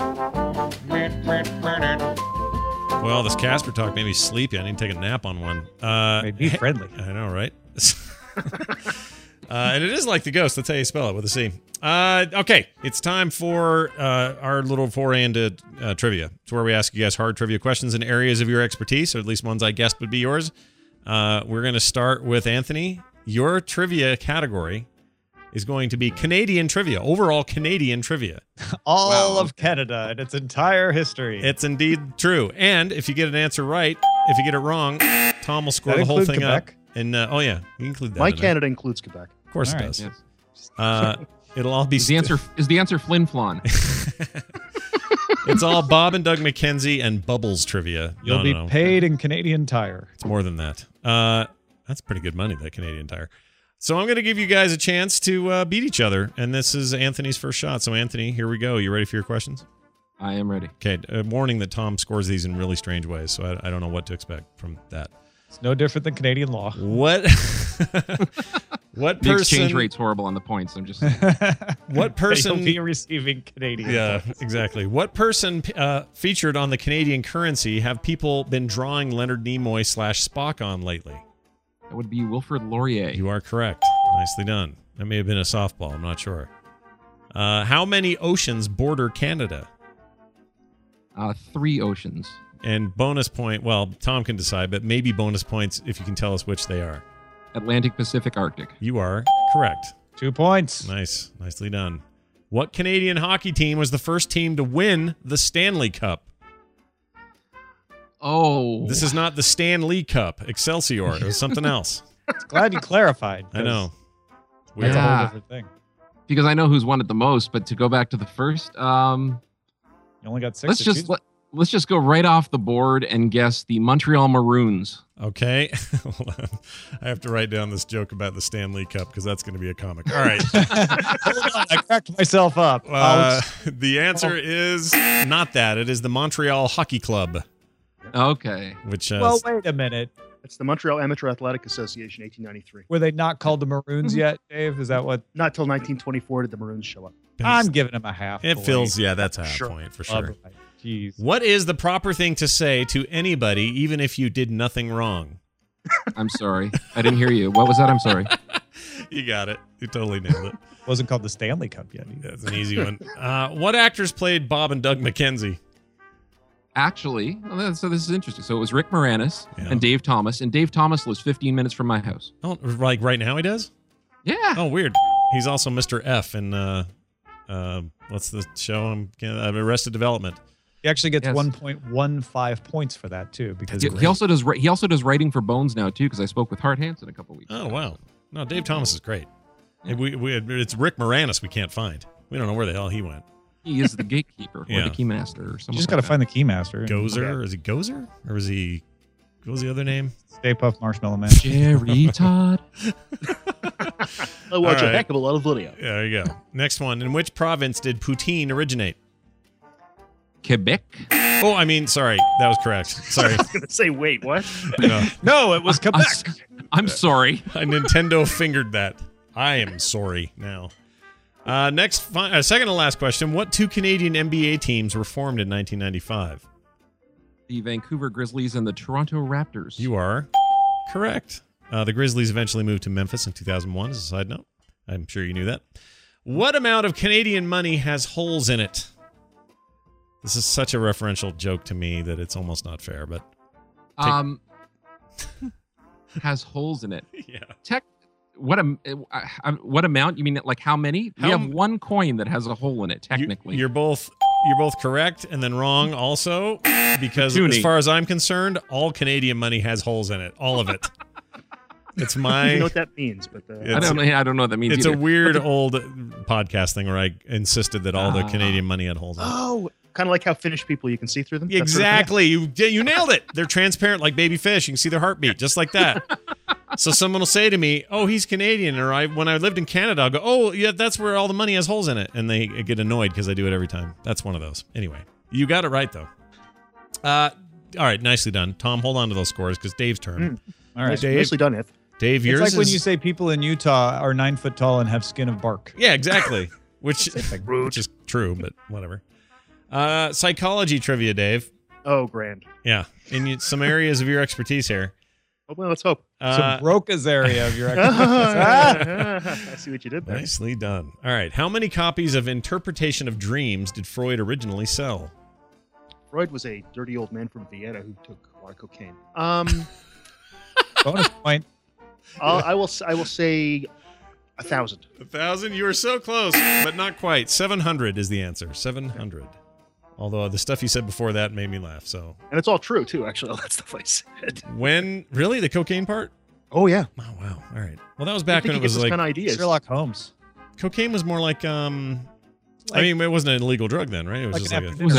Well, this Casper talk made me sleepy. I need to take a nap on one. Uh, Made me friendly. I know, right? uh, and it is like the ghost. That's how you spell it, with a C. Uh, okay, it's time for uh, our little foray into uh, trivia. It's where we ask you guys hard trivia questions in areas of your expertise, or at least ones I guessed would be yours. Uh, we're going to start with Anthony. Your trivia category is going to be Canadian trivia, overall Canadian trivia. All Wow. of Canada and its entire history. It's indeed true. And if you get an answer right, if you get it wrong, Tom will score That the whole include thing Quebec? up. And uh, oh yeah, you include that. My in there. Canada includes Quebec. Of course All it right. does. Yes. Uh, it'll all be Is the answer is the answer Flin Flon? It's all Bob and Doug McKenzie and Bubbles trivia. You'll no, be no, no. paid in Canadian Tire. It's more than that. Uh, that's pretty good money, that Canadian Tire. So I'm going to give you guys a chance to uh, beat each other, and this is Anthony's first shot. So Anthony, here we go. You ready for your questions? I am ready. Okay, uh, warning that Tom scores these in really strange ways, so I, I don't know what to expect from that. It's no different than Canadian law. What? What The person? exchange rate's horrible on the points. I'm just What person? You'll be receiving Canadian. Yeah, points. exactly. What person uh, featured on the Canadian currency have people been drawing Leonard Nimoy slash Spock on lately? that would be Wilfrid Laurier. You are correct. Nicely done. That may have been a softball. I'm not sure. Uh, how many oceans border Canada? Uh, three oceans. And bonus point, well, Tom can decide, but maybe bonus points if you can tell us which they are. Atlantic, Pacific, Arctic. You are correct. Two points. Nice. Nicely done. What Canadian hockey team was the first team to win the Stanley Cup? Oh. This is not the Stanley Cup. Excelsior. It was something else. Glad you clarified. I know. That's a Yeah. whole different thing. because I know who's won it the most, but to go back to the first, um, You only got six. let's to just choose. let, let's just go right off the board and guess the Montreal Maroons. Okay. Hold on. I have to write down this joke about the Stanley Cup because that's going to be a comic. All right. Hold on, I cracked myself up. Uh, the answer is not that. It is the Montreal Hockey Club, Okay. which uh, well, wait a minute. It's the Montreal Amateur Athletic Association, eighteen ninety-three. Were they not called the Maroons yet, Dave? Is that what? Not till nineteen twenty-four did the Maroons show up. I'm giving him a half. it point. feels, yeah, that's a half Sure. point for All sure. right. Jeez. What is the proper thing to say to anybody, even if you did nothing wrong? I'm sorry. I didn't hear you. What was that? I'm sorry. You got it. You totally nailed it. Wasn't called the Stanley Cup yet. either. That's an easy one. Uh, what actors played Bob and Doug McKenzie? Actually, well, that- so this is interesting. So it was Rick Moranis Yeah. and Dave Thomas, and Dave Thomas lives fifteen minutes from my house. Oh, like right now he does? Yeah. Oh, weird. He's also Mister F in, uh, uh, what's the show? I'm uh, Arrested Development. He actually gets Yes. one point one five points for that too, because He, That's he also does. ri- He also does writing for Bones now too, because I spoke with Hart Hansen a couple weeks. Oh, ago. wow. No, Dave Thomas is great. We, we, it's Rick Moranis we can't find. We don't know where the hell he went. He is the gatekeeper or Yeah. the keymaster or you something. just got to like find the keymaster. and- Gozer? Is he Gozer? Or is he, what was the other name? Stay Puft Marshmallow Man. that. Jerry Todd. I watch All right. a heck of a lot of video. Yeah, there you go. Next one. In which province did poutine originate? Quebec. Oh, I mean, sorry. That was correct. Sorry. I was going to say, wait, what? No, No, it was I'm, Quebec. s- I'm sorry. I Nintendo fingered that. I am sorry now. Uh, next, fi- uh, second to last question. What two Canadian N B A teams were formed in nineteen ninety-five? The Vancouver Grizzlies and the Toronto Raptors. You are correct. Uh, the Grizzlies eventually moved to Memphis in two thousand one, as a side note. I'm sure you knew that. What amount of Canadian money has holes in it? This is such a referential joke to me that it's almost not fair, but um has holes in it. yeah. Tech. What am uh, uh, what amount? You mean like how many? How we have m- one coin that has a hole in it. You- Technically, you're both you're both correct and then wrong also, because Toonie. as far as I'm concerned, all Canadian money has holes in it, all of it. It's I don't my know what that means, but uh, Yeah. I don't know. I don't know what that means. it's a either. weird old podcast thing where I insisted that all the Ah. Canadian money had holes in it. oh, kind of like how Finnish people, you can see through them. that sort of thing. Exactly. You you nailed it. They're transparent like baby fish. You can see their heartbeat just like that. So someone will say to me, "Oh, he's Canadian," or I when I lived in Canada, I'll go, "Oh, yeah, that's where all the money has holes in it," and they get annoyed because I do it every time. That's one of those. Anyway, you got it right though. Uh, all right, nicely done, Tom. Hold on to those scores because Dave's turn. All right. Nice- Dave. Nicely done, Eth. Dave, It's yours like when is you say people in Utah are nine foot tall and have skin of bark. yeah, exactly. Which Rude. which is true, but whatever. Uh, psychology trivia, Dave. Oh, grand. Yeah, in you- some areas of your expertise here. Oh, well, let's hope. Uh, so Broca's area of your expertise. I see what you did there. Nicely done. All right. How many copies of Interpretation of Dreams did Freud originally sell? Freud was a dirty old man from Vienna who took a lot of cocaine. Um, Bonus point. I'll, I will. s- I will say a thousand. A thousand? You were so close, but not quite. seven hundred is the answer. seven hundred. Although the stuff you said before that made me laugh. So And it's all true too. Actually, all that stuff I said. when really the cocaine part? Oh yeah. Oh wow. All right. Well, that was I back think when he it was gets like kind of ideas. Sherlock Holmes. cocaine was more like um. I Like- mean, it wasn't an illegal drug then, right? It was Like just an like a, It was a,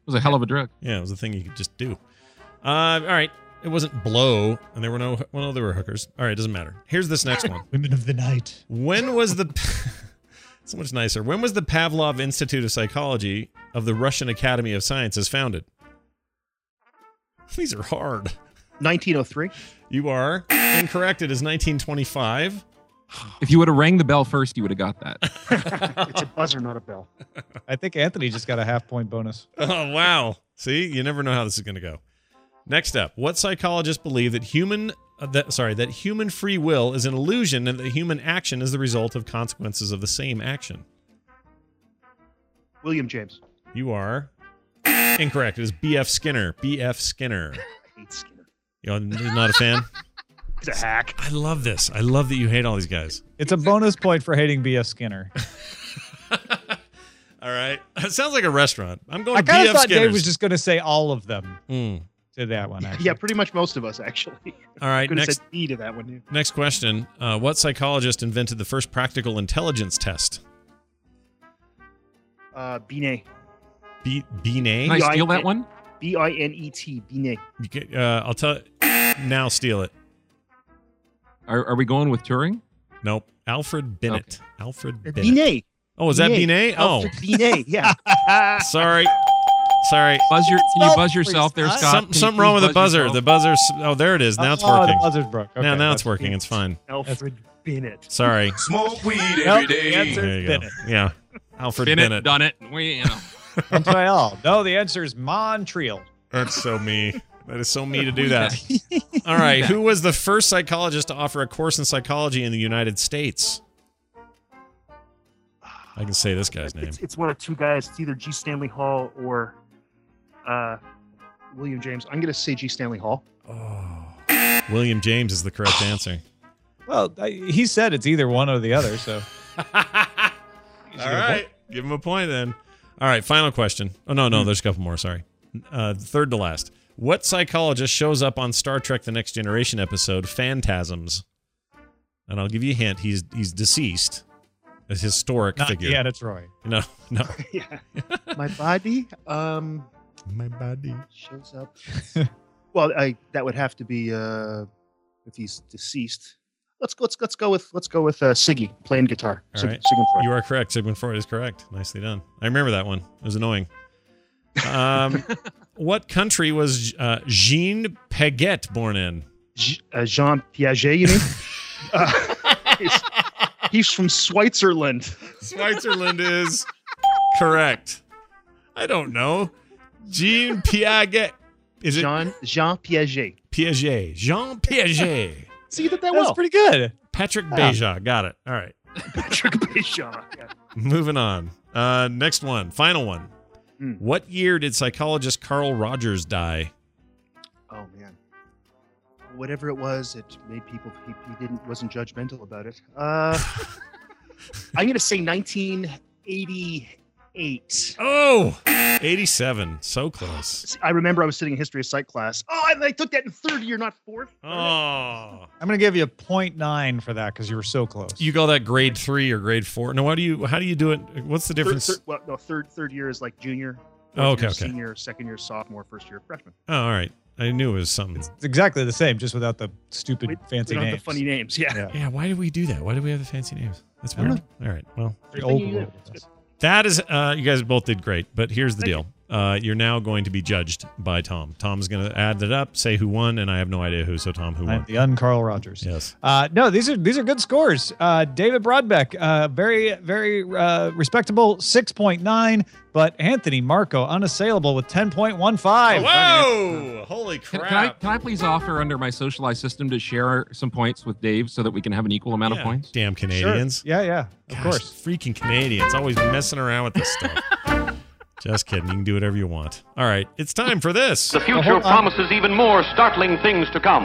was a hell of a drug. Yeah, it was a thing you could just do. Uh, all right. It wasn't blow, and there were no, well, no, there were hookers. All right, doesn't matter. Here's this next one. Women of the night. When was the... so much nicer. When was the Pavlov Institute of Psychology of the Russian Academy of Sciences founded? These are hard. nineteen oh three. You are incorrect. It is nineteen twenty-five. If you would have rang the bell first, you would have got that. It's a buzzer, not a bell. I think Anthony just got a half point bonus. Oh, wow. See, you never know how this is going to go. Next up, what psychologists believe that human uh, that sorry, that human free will is an illusion and that human action is the result of consequences of the same action? William James. You are incorrect. It is B F Skinner. B F Skinner. I hate Skinner. You're not a fan? He's a hack. I love this. I love that you hate all these guys. It's a bonus point for hating B F Skinner. All right. It sounds like a restaurant. I'm going I to kind B of F thought Skinner's. Dave was just going to say all of them Mm. to that one, actually. Yeah, pretty much most of us, actually. All right. Could have Next, said B to that one. Yeah. next question. Uh, what psychologist invented the first practical intelligence test? Uh, Binet. B. Binet? Can I Yeah, I- steal that one? B I N E T. Binet. You get, uh, I'll tell. Now steal it. Are, are we going with Turing? Nope. Alfred Bennett. Alfred Uh, Bennett. Binet. Oh, is that Binet? Oh, Alfred Binet. Yeah. sorry. Sorry. Buzz your, can you spelled buzz for yourself there, Scott. Scott? Some, Can you something please wrong with the buzz buzzer. yourself? The buzzer's. Oh, there it is. Now it's oh, working. the buzzer's broke. Okay, now, now that's- it's working. It's fine. Alfred Bennett. Sorry. Smoke weed Nope, every the day. answer There is you go. Bennett. Yeah. Alfred Bennett, Bennett. done it. We, you know. Montreal. No, the answer is Montreal. That's so me. That is so me to do that. All right. Who was the first psychologist to offer a course in psychology in the United States? I can say this guy's name. It's, it's one of two guys. It's either G. Stanley Hall or uh, William James. I'm going to say G. Stanley Hall. Oh. William James is the correct answer. Well, I, he said it's either one or the other, so. All right. Give him a point then. All right. Final question. Oh, no, no. There's a couple more. Sorry. Uh, third to last. What psychologist shows up on Star Trek The Next Generation episode Phantasms? And I'll give you a hint. He's he's deceased. A historic Not figure. yet, it's Roy. No, no. Yeah. My body um, My body. shows up. Well, I that would have to be uh, if he's deceased. Let's go. Let's let's go with let's go with uh, Siggy playing guitar. All Sig- right. Sigmund Freud. You are correct. Sigmund Freud is correct. Nicely done. I remember that one. It was annoying. Um, what country was uh, Jean Piaget born in? G- uh, Jean Piaget, you mean? uh, it's- he's from Switzerland. Switzerland is correct. I don't know. Jean Piaget. Is it Jean Jean Piaget. Piaget? Jean Piaget. See, you did that That's well. pretty good. Patrick Beja. Got it. All right. Patrick Béja. Yeah. Moving on. Uh, next one. Final one. Hmm. What year did psychologist Carl Rogers die? Oh man, whatever it was, it made people. He, he didn't wasn't judgmental about it. Uh, I'm gonna say nineteen eighty-eight. Oh, eighty-seven. So close. I remember I was sitting in history of psych class. Oh, I, I took that in third year, not fourth. Oh. I'm going to give you a point nine for that because you were so close. You call that grade three or grade four? No, how do you how do you do it? What's the Third, difference? third, well, no, third third year is like junior. Oh, fourth okay, year, okay. Senior, second year, sophomore, first year, freshman. Oh, all right. I knew it was something. It's exactly the same, just without the stupid We, fancy we don't names. have the funny names. Yeah. Yeah. Yeah, why did we do that? Why did we have the fancy names? That's I don't weird. All right. Well, Very Thank old you. world. It's good. that is uh you guys both did great, but here's the Thank deal. Uh you're now going to be judged by Tom. Tom's going to add that up, say who won, and I have no idea who, so Tom, who I'm won? the un Carl Rogers. Yes. Uh, no, these are these are good scores. Uh, David Broadbeck, uh, very very uh, respectable, six point nine. But Anthony Marco, unassailable with ten point one five. Whoa! Holy Can, crap. can I can I please offer under my socialized system to share some points with Dave so that we can have an equal amount Yeah, of points? Damn Canadians. Yeah, yeah, of Gosh, course. freaking Canadians, always messing around with this stuff. Just kidding. You can do whatever you want. All right, it's time for this. The future hold on. promises even more startling things to come.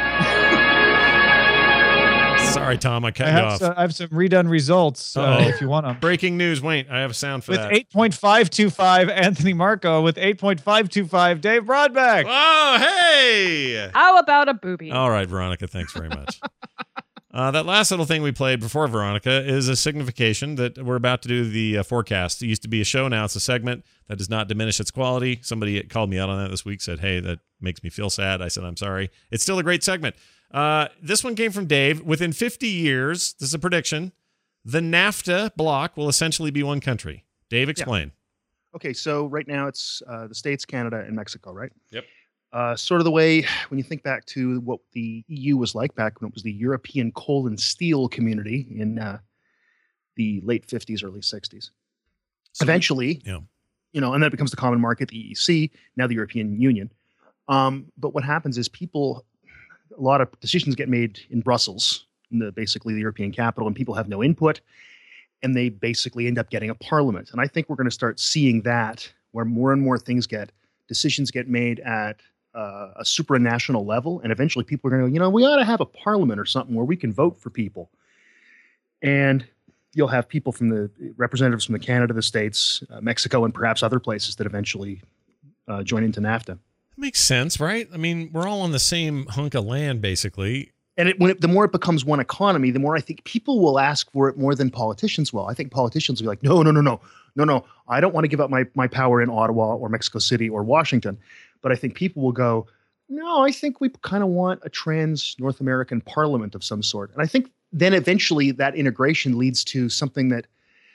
Sorry, Tom, I cut I you have, off. so, I have some redone results uh, Uh-oh. if you want them. Breaking news. Wait, I have a sound for With that. eight point five two five, Anthony Marco. With eight point five two five, Dave Broadbeck. Oh, hey! How about a booby? All right, Veronica, thanks very much. Uh, that last little thing we played before Veronica is a signification that we're about to do the uh, forecast. It used to be a show, now it's a segment. That does not diminish its quality. Somebody called me out on that this week, said, hey, that makes me feel sad. I said, I'm sorry. It's still a great segment. Uh, this one came from Dave. Within fifty years, this is a prediction, the NAFTA bloc will essentially be one country. Dave, explain. Yeah. Okay, so right now it's uh, the States, Canada, and Mexico, right? Yep. Uh, sort of the way when you think back to what the E U was like back when it was the European Coal and Steel Community in uh, the late fifties, early sixties. So, Eventually, yeah. you know, and then it becomes the Common Market, the E E C, now the European Union. Um, but what happens is people, a lot of decisions get made in Brussels, in the basically the European capital, and people have no input, and they basically end up getting a parliament. And I think we're going to start seeing that where more and more things get, decisions get made at Uh, a supranational level, and eventually people are going to go, you know, we ought to have a parliament or something where we can vote for people. And you'll have people from the representatives from the Canada, the States, uh, Mexico, and perhaps other places that eventually uh, join into NAFTA. That makes sense, right? I mean, we're all on the same hunk of land, basically. And it, when it, the more it becomes one economy, the more I think people will ask for it more than politicians will. I think politicians will be like, no, no, no, no, no, no. I don't want to give up my, my power in Ottawa or Mexico City or Washington. But I think people will go, no, I think we kind of want a trans North American parliament of some sort. And I think then eventually that integration leads to something that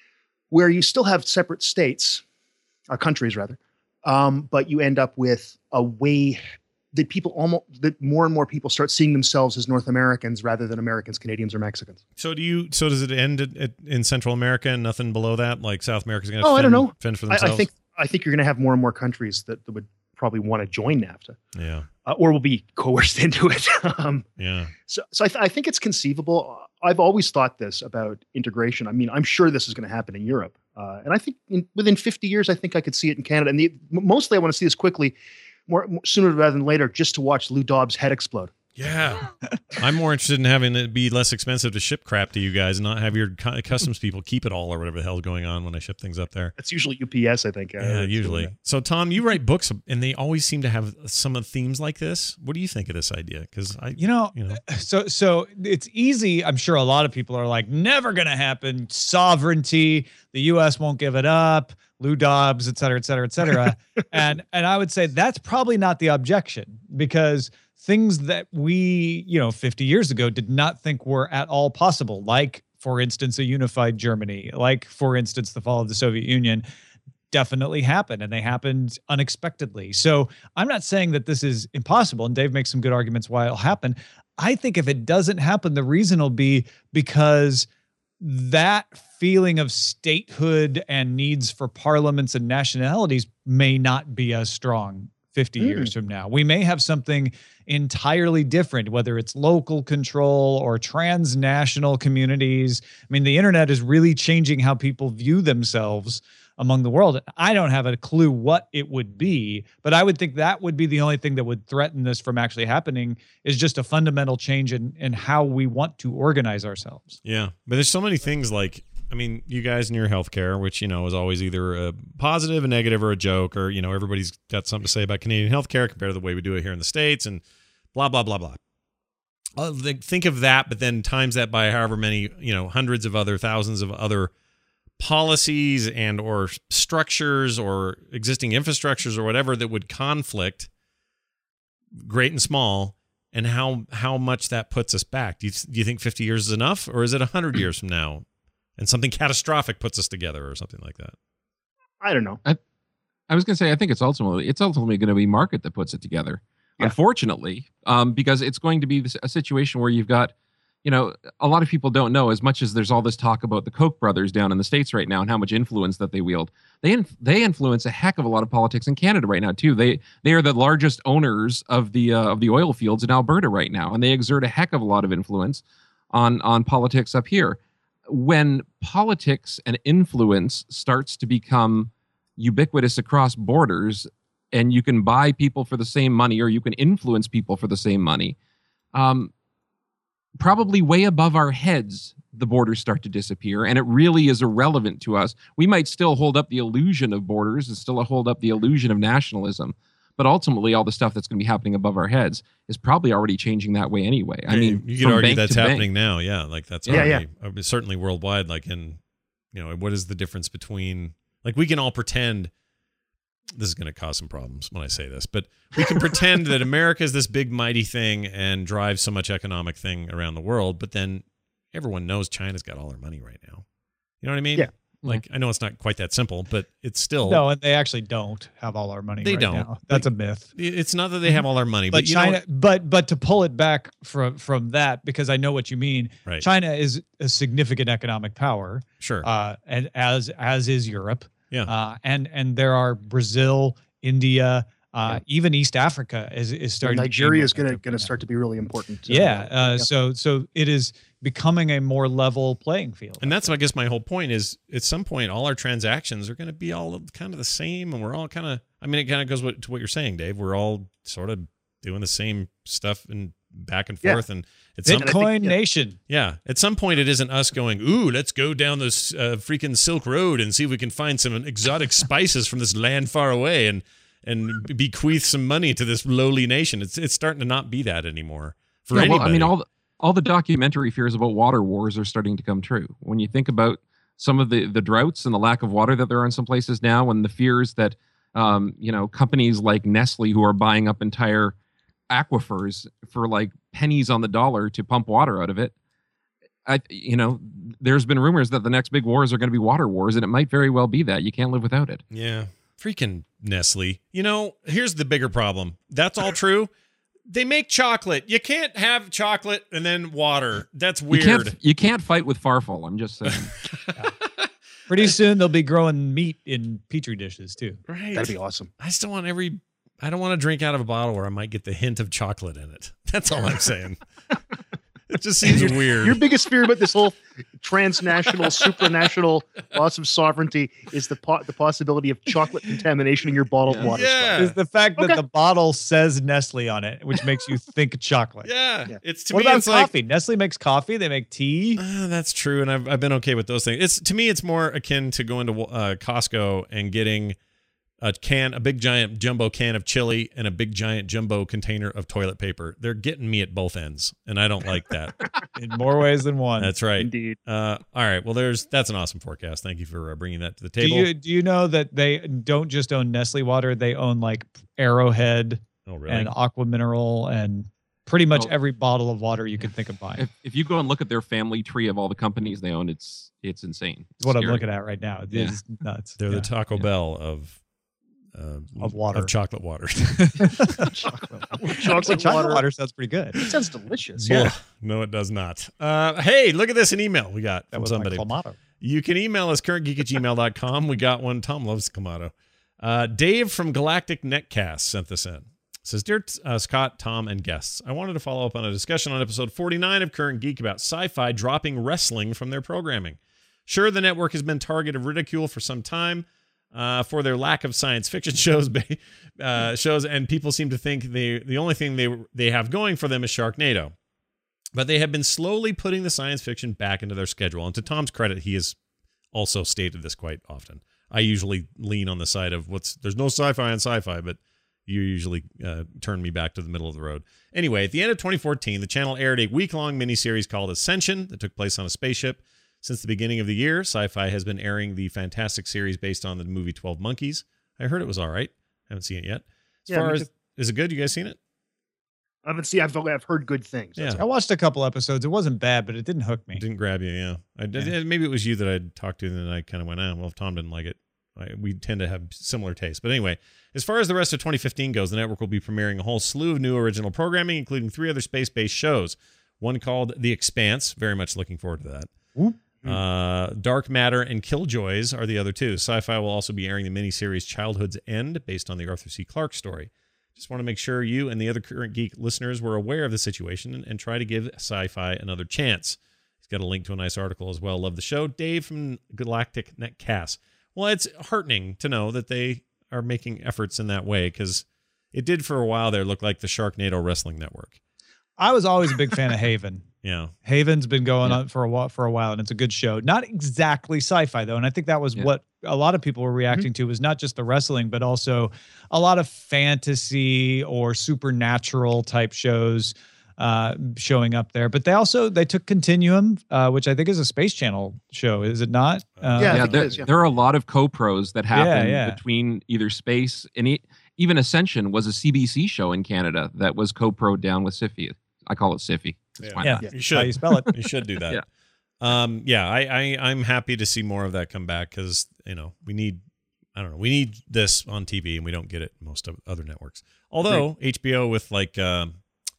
where you still have separate states, uh, countries rather, um, but you end up with a way that people almost, that more and more people start seeing themselves as North Americans rather than Americans, Canadians, or Mexicans. So do you, so does it end at, at, in Central America and nothing below that? Like South America's going to oh, fend, I don't know. fend for I, themselves? I think, I think you're going to have more and more countries that, that would probably want to join NAFTA, yeah, uh, or will be coerced into it. um, yeah. So, so I, th- I think it's conceivable. I've always thought this about integration. I mean, I'm sure this is going to happen in Europe, uh, and I think in, within fifty years, I think I could see it in Canada. And the, mostly, I want to see this quickly, more, more sooner rather than later, just to watch Lou Dobbs' head explode. Yeah. I'm more interested in having it be less expensive to ship crap to you guys and not have your cu- customs people keep it all or whatever the hell's going on when I ship things up there. That's usually U P S, I think. Uh, Yeah, usually. So, Tom, you write books and they always seem to have some of themes like this. What do you think of this idea? Because I, You know, you know, so so it's easy. I'm sure a lot of people are like, never going to happen. Sovereignty. The U S won't give it up. Lou Dobbs, et cetera, et cetera, et cetera. and and I would say that's probably not the objection, because things that we, you know, fifty years ago did not think were at all possible, like, for instance, a unified Germany, like, for instance, the fall of the Soviet Union, definitely happened, and they happened unexpectedly. So I'm not saying that this is impossible, and Dave makes some good arguments why it'll happen. I think if it doesn't happen, the reason will be because that feeling of statehood and needs for parliaments and nationalities may not be as strong fifty Mm. years from now. We may have something entirely different, whether it's local control or transnational communities. I mean, the internet is really changing how people view themselves among the world. I don't have a clue what it would be, but I would think that would be the only thing that would threaten this from actually happening, is just a fundamental change in, in how we want to organize ourselves. yeah. But there's so many things like, I mean, you guys in your healthcare, which, you know, is always either a positive, a negative, or a joke, or, you know, everybody's got something to say about Canadian healthcare compared to the way we do it here in the States, and blah, blah, blah, blah. Uh, think of that, but then times that by however many, you know, hundreds of other, thousands of other policies and or structures or existing infrastructures or whatever that would conflict, great and small, and how how much that puts us back. Do you, do you think fifty years is enough, or is it one hundred years from now and something catastrophic puts us together or something like that? I don't know. I was going to say, I think it's ultimately it's ultimately going to be market that puts it together. Yeah. Unfortunately, um, because it's going to be this, a situation where you've got, you know, a lot of people don't know, as much as there's all this talk about the Koch brothers down in the States right now and how much influence that they wield. They inf- they influence a heck of a lot of politics in Canada right now too. They they are the largest owners of the uh, of the oil fields in Alberta right now, and they exert a heck of a lot of influence on on politics up here. When politics and influence starts to become ubiquitous across borders, and you can buy people for the same money, or you can influence people for the same money, um, probably way above our heads, the borders start to disappear, and it really is irrelevant to us. We might still hold up the illusion of borders and still hold up the illusion of nationalism, But ultimately, all the stuff that's going to be happening above our heads is probably already changing that way anyway. I Yeah, mean, you could from argue bank that's to bank. happening now. Yeah, like that's Yeah, already uh, certainly worldwide. Like in, you know, what is the difference between like we can all pretend. This is going to cause some problems when I say this, but we can pretend that America is this big mighty thing and drives so much economic thing around the world, but then everyone knows China's got all their money right now. You know what I mean? Yeah. Like I know it's not quite that simple, but it's still No, and they actually don't have all our money. They right don't. now. That's a myth. It's not that they have all our money, but, But you know China, what? but but to pull it back from from that, because I know what you mean. Right. China is a significant economic power, Sure. uh, and as as is Europe. Yeah. Uh, and and there are Brazil, India, uh, even East Africa is is starting. Nigeria is to going to going to start to be really important. uh, Yeah. Uh, So so it is becoming a more level playing field. And that's, I guess, my whole point is at some point, all our transactions are going to be all kind of the same. And we're all kind of, I mean, it kind of goes with, to what you're saying, Dave. We're all sort of doing the same stuff and back and Yeah. forth. And it's some, Bitcoin yeah. Nation. yeah, at some point, it isn't us going, ooh, let's go down this uh, freaking Silk Road and see if we can find some exotic spices from this land far away and, and bequeath some money to this lowly nation. It's, it's starting to not be that anymore for Yeah, anybody. well, I mean, all the, all the documentary fears about water wars are starting to come true. When you think about some of the, the droughts and the lack of water that there are in some places now, and the fears that, um, you know, companies like Nestle who are buying up entire aquifers for like pennies on the dollar to pump water out of it. I, you know, there's been rumors that the next big wars are going to be water wars, and it might very well be that. You can't live without it. Yeah. Freaking Nestle. You know, here's the bigger problem. That's all true. They make chocolate. You can't have chocolate and then water. That's weird. You can't, you can't fight with Farfel. I'm just saying. Pretty soon they'll be growing meat in petri dishes too. Right. That'd be awesome. I still want every I don't want to drink out of a bottle where I might get the hint of chocolate in it. That's all I'm saying. It just seems weird. Your biggest fear about this whole transnational, supranational loss of sovereignty is the po- the possibility of chocolate contamination in your bottled Yeah. water. Yeah. supply. Is the fact that Okay. the bottle says Nestle on it, which makes you think chocolate. yeah. Yeah. It's to What me about it's like coffee? Nestle makes coffee. They make tea. Uh, that's true, and I've I've been okay with those things. It's to me, it's more akin to going to uh, Costco and getting a can, a big giant jumbo can of chili, and a big giant jumbo container of toilet paper. They're getting me at both ends, and I don't like that. In more ways than one. That's right. Indeed. Uh, all right. Well, there's that's an awesome forecast. Thank you for uh, bringing that to the do table. you do you know that they don't just own Nestle water? They own like Arrowhead oh, really? and Aqua Mineral and pretty much Oh. every bottle of water you could think of buying. if, if you go and look at their family tree of all the companies they own, it's it's insane. It's what I'm Scary. looking at right now. It Yeah. is nuts. They're Yeah. the Taco Yeah. Bell of uh, Of water. of chocolate water. Chocolate Actually, chocolate water. water sounds pretty good. It sounds delicious. Yeah. Yeah. No, it does not. Uh, hey, look at this an email we got That from was somebody. my Clamato. You can email us currentgeek at gmail dot com. We got one. Tom loves Clamato. Uh, Dave from Galactic Netcast sent this in. It says, Dear uh, Scott, Tom, and guests, I wanted to follow up on a discussion on episode forty-nine of Current Geek about sci-fi dropping wrestling from their programming. Sure, the network has been target of ridicule for some time uh, for their lack of science fiction shows, uh, shows, and people seem to think they the only thing they they have going for them is Sharknado. But they have been slowly putting the science fiction back into their schedule. And to Tom's credit, he has also stated this quite often. I usually lean on the side of what's there's no sci-fi on sci-fi, but you usually uh, turn me back to the middle of the road. Anyway, at the end of twenty fourteen, the channel aired a week-long miniseries called Ascension that took place on a spaceship. Since the beginning of the year, Sci-Fi has been airing the fantastic series based on the movie twelve Monkeys. I heard it was all right. I haven't seen it yet. As Yeah, far me as too. is it good? You guys seen it? I haven't seen. I've, I've heard good things. That's Yeah. I watched a couple episodes. It wasn't bad, but it didn't hook me. It didn't grab you, yeah. I did, Yeah. Maybe it was you that I'd talked to, and then I kind of went, ah, well, if Tom didn't like it, I, we tend to have similar tastes. But anyway, as far as the rest of twenty fifteen goes, the network will be premiering a whole slew of new original programming, including three other space-based shows. One called The Expanse. Very much looking forward to that. Whoop. Uh, Dark Matter and Killjoys are the other two. Sci-Fi will also be airing the miniseries Childhood's End, based on the Arthur C. Clarke story. Just want to make sure you and the other Current Geek listeners were aware of the situation and, and try to give Sci-Fi another chance. He's got a link to a nice article as well. Love the show. Dave from Galactic Netcast. Well, it's heartening to know that they are making efforts in that way, because it did for a while there look like the Sharknado Wrestling Network. I was always a big fan of Haven. Yeah. Haven's been going Yeah. on for a while, for a while, and it's a good show. Not exactly sci-fi though, and I think that was Yeah. what a lot of people were reacting to was not just the wrestling, but also a lot of fantasy or supernatural type shows uh, showing up there. But they also they took Continuum, uh, which I think is a Space Channel show, is it not? Uh, Yeah, I yeah, think it there, is, yeah. there are a lot of co-pros that happen yeah. between either Space and e- even Ascension was a C B C show in Canada that was co-pro down with Syfy. I call it Syfy. It's Yeah. fine. yeah, You How you should. spell it? You should do that. Yeah. Um, yeah, I, I, I'm happy to see more of that come back because, you know, we need, I don't know, we need this on T V and we don't get it in most of other networks. Although H B O with like, um,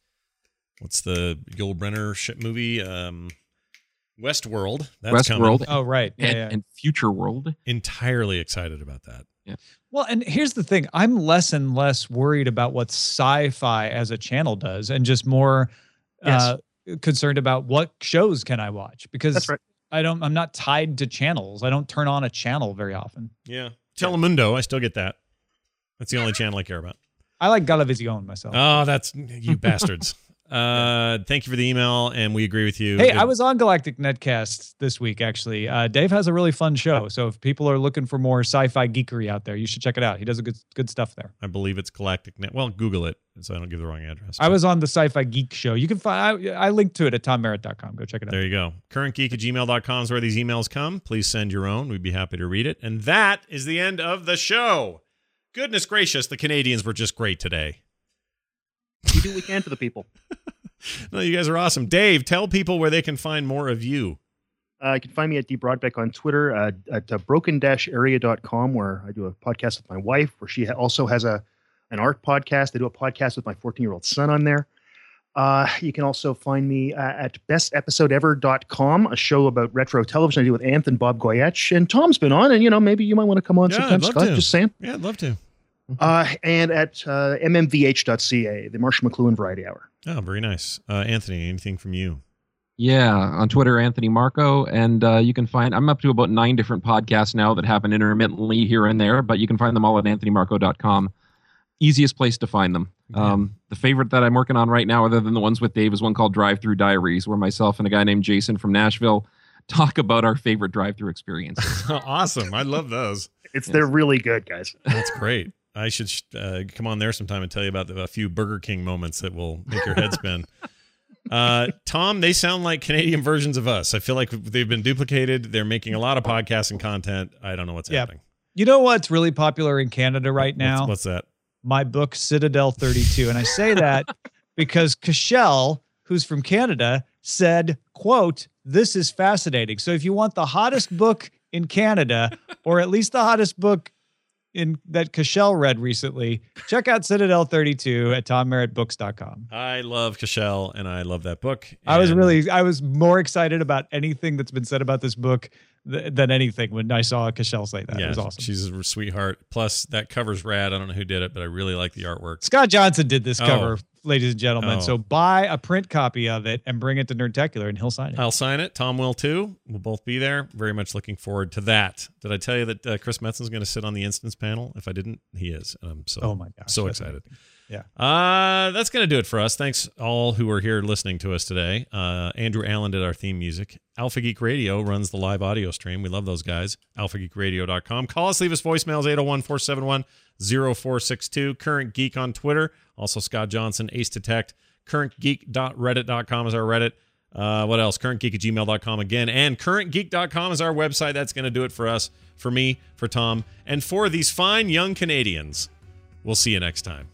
what's the Yul Brynner shit movie? Um, Westworld. That's coming. Westworld Oh, right. Yeah, and, yeah. and Future World. Entirely excited about that. Well, and here's the thing. I'm less and less worried about what sci-fi as a channel does and just more uh, concerned about what shows can I watch because That's right. I don't, I'm not tied to channels. I don't turn on a channel very often. Yeah. Telemundo, I still get that. That's the only channel I care about. I like Galavision myself. Oh, that's you bastards. Uh, thank you for the email, and we agree with you. Hey, It- I was on Galactic Netcast this week, actually. Uh, Dave has a really fun show. So if people are looking for more sci-fi geekery out there, you should check it out. He does a good good stuff there. I believe it's Galactic Net. Well, Google it so I don't give the wrong address. I was on the Sci-Fi Geek show. You can find, I, I linked to it at tom merritt dot com. Go check it out. There you go. currentgeek at gmail dot com is where these emails come. Please send your own. We'd be happy to read it. And that is the end of the show. Goodness gracious, the Canadians were just great today. We do what we can for the people. No, you guys are awesome. Dave, tell people where they can find more of you. Uh, you can find me at D Broadbeck on Twitter, uh, at uh, broken dash area dot com, where I do a podcast with my wife, where she ha- also has a an art podcast. I do a podcast with my fourteen-year-old son on there. Uh, you can also find me uh, at best episode ever dot com, a show about retro television I do with Anth and Bob Goyetch. And Tom's been on, and, you know, maybe you might want to come on Yeah, sometime, I'd love Scott. to. Just saying. Yeah, I'd love to. Uh, and at uh, m m v h dot c a, the Marshall McLuhan Variety Hour. Oh, very nice. Uh, Anthony, anything from you? Yeah, on Twitter, Anthony Marco, and uh, you can find, I'm up to about nine different podcasts now that happen intermittently here and there, but you can find them all at anthony marco dot com. Easiest place to find them. Um, the favorite that I'm working on right now, other than the ones with Dave, is one called Drive Through Diaries, where myself and a guy named Jason from Nashville talk about our favorite drive-through experiences. Awesome. I love those. It's Yes. They're really good, guys. That's great. I should uh, come on there sometime and tell you about the, a few Burger King moments that will make your head spin. Uh, Tom, they sound like Canadian versions of us. I feel like they've been duplicated. They're making a lot of podcasts and content. I don't know what's Yeah. happening. You know what's really popular in Canada right now? What's, what's that? My book, Citadel thirty-two. And I say that because Cashel, who's from Canada, said, quote, "This is fascinating." So if you want the hottest book in Canada, or at least the hottest book in that Cashel read recently, check out Citadel thirty-two at tom merritt books dot com. I love Cashel, and I love that book. I was And really, I was more excited about anything that's been said about this book th- than anything when I saw Cashel say that. yeah, It was awesome. she's a sweetheart. Plus, that cover's rad. I don't know who did it, but I really like the artwork. Scott Johnson did this Oh. cover, ladies and gentlemen. Oh. So buy a print copy of it and bring it to Nerdtecular, and he'll sign it. I'll sign it. Tom will too. We'll both be there. Very much looking forward to that. Did I tell you that uh, Chris Metzen's going to sit on the instance panel? If I didn't, he is. Um, so Oh my gosh, so that's excited. Yeah. Uh, that's going to do it for us. Thanks all who are here listening to us today. Uh, Andrew Allen did our theme music. Alpha Geek Radio runs the live audio stream. We love those guys. alpha geek radio dot com. Call us, leave us voicemails, eight oh one, four seven one, oh four six two. Current Geek on Twitter. Also Scott Johnson, Ace Detect. current geek dot reddit dot com is our Reddit. Uh, what else? current geek at gmail dot com again. And current geek dot com is our website. That's going to do it for us, for me, for Tom, and for these fine young Canadians. We'll see you next time.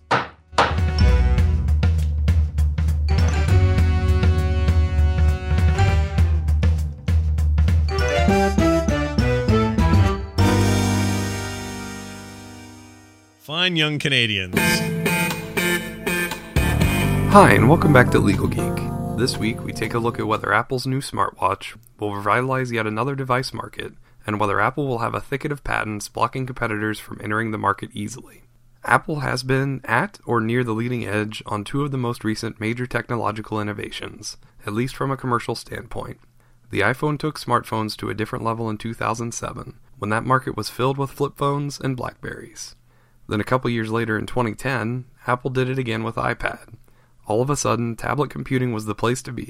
Fine young Canadians. Hi, and welcome back to Legal Geek. This week, we take a look at whether Apple's new smartwatch will revitalize yet another device market, and whether Apple will have a thicket of patents blocking competitors from entering the market easily. Apple has been at or near the leading edge on two of the most recent major technological innovations, at least from a commercial standpoint. The iPhone took smartphones to a different level in two thousand seven, when that market was filled with flip phones and BlackBerries. Then a couple years later in twenty ten, Apple did it again with iPad. All of a sudden, tablet computing was the place to be,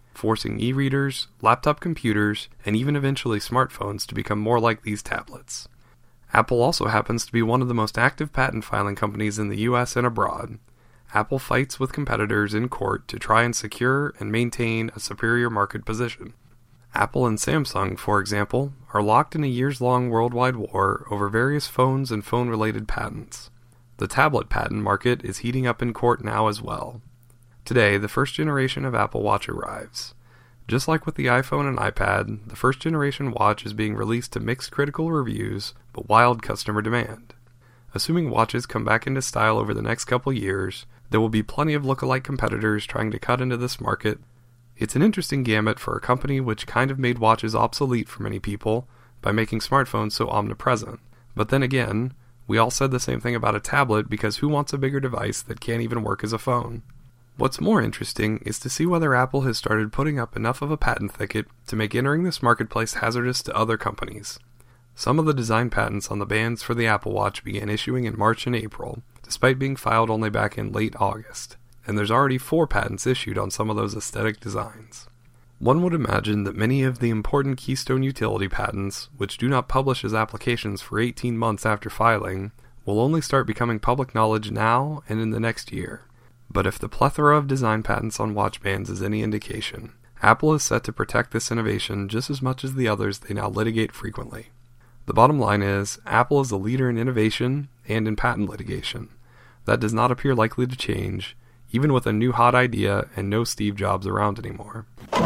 forcing e-readers, laptop computers, and even eventually smartphones to become more like these tablets. Apple also happens to be one of the most active patent filing companies in the U S and abroad. Apple fights with competitors in court to try and secure and maintain a superior market position. Apple and Samsung, for example, are locked in a years-long worldwide war over various phones and phone-related patents. The tablet patent market is heating up in court now as well. Today, the first generation of Apple Watch arrives. Just like with the iPhone and iPad, the first generation watch is being released to mixed critical reviews, but wild customer demand. Assuming watches come back into style over the next couple years, there will be plenty of lookalike competitors trying to cut into this market. It's an interesting gamut for a company which kind of made watches obsolete for many people by making smartphones so omnipresent. But then again, we all said the same thing about a tablet because who wants a bigger device that can't even work as a phone? What's more interesting is to see whether Apple has started putting up enough of a patent thicket to make entering this marketplace hazardous to other companies. Some of the design patents on the bands for the Apple Watch began issuing in March and April, despite being filed only back in late August, and there's already four patents issued on some of those aesthetic designs. One would imagine that many of the important Keystone Utility patents, which do not publish as applications for eighteen months after filing, will only start becoming public knowledge now and in the next year. But if the plethora of design patents on watch bands is any indication, Apple is set to protect this innovation just as much as the others they now litigate frequently. The bottom line is, Apple is a leader in innovation and in patent litigation. That does not appear likely to change, even with a new hot idea and no Steve Jobs around anymore.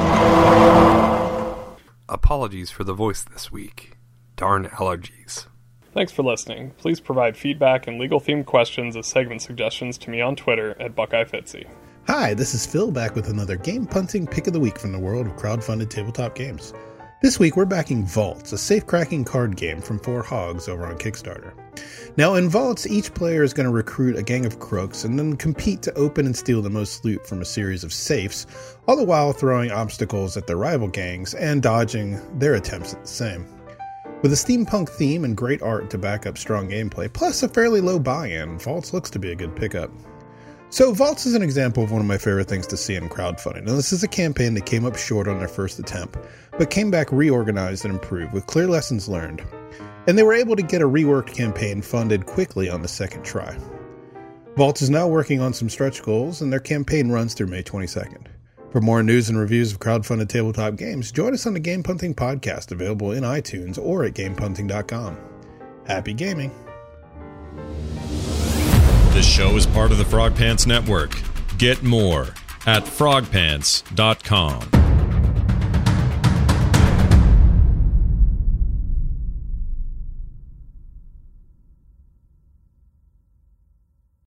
Apologies for the voice this week. Darn allergies. Thanks for listening. Please provide feedback and legal-themed questions as segment suggestions to me on Twitter at Buckeye Fitzy. Hi, this is Phil back with another game punting pick of the week from the world of crowdfunded tabletop games. This week we're backing Vaults, a safe-cracking card game from Four Hogs over on Kickstarter. Now in Vaults, each player is going to recruit a gang of crooks and then compete to open and steal the most loot from a series of safes, all the while throwing obstacles at their rival gangs and dodging their attempts at the same. With a steampunk theme and great art to back up strong gameplay, plus a fairly low buy-in, Vaults looks to be a good pickup. So Vaults is an example of one of my favorite things to see in crowdfunding. Now this is a campaign that came up short on their first attempt, but came back reorganized and improved with clear lessons learned. And they were able to get a reworked campaign funded quickly on the second try. Vaults is now working on some stretch goals, and their campaign runs through May twenty-second. For more news and reviews of crowdfunded tabletop games, join us on the Game Punting podcast, available in iTunes or at game punting dot com. Happy gaming! This show is part of the Frog Pants Network. Get more at frog pants dot com.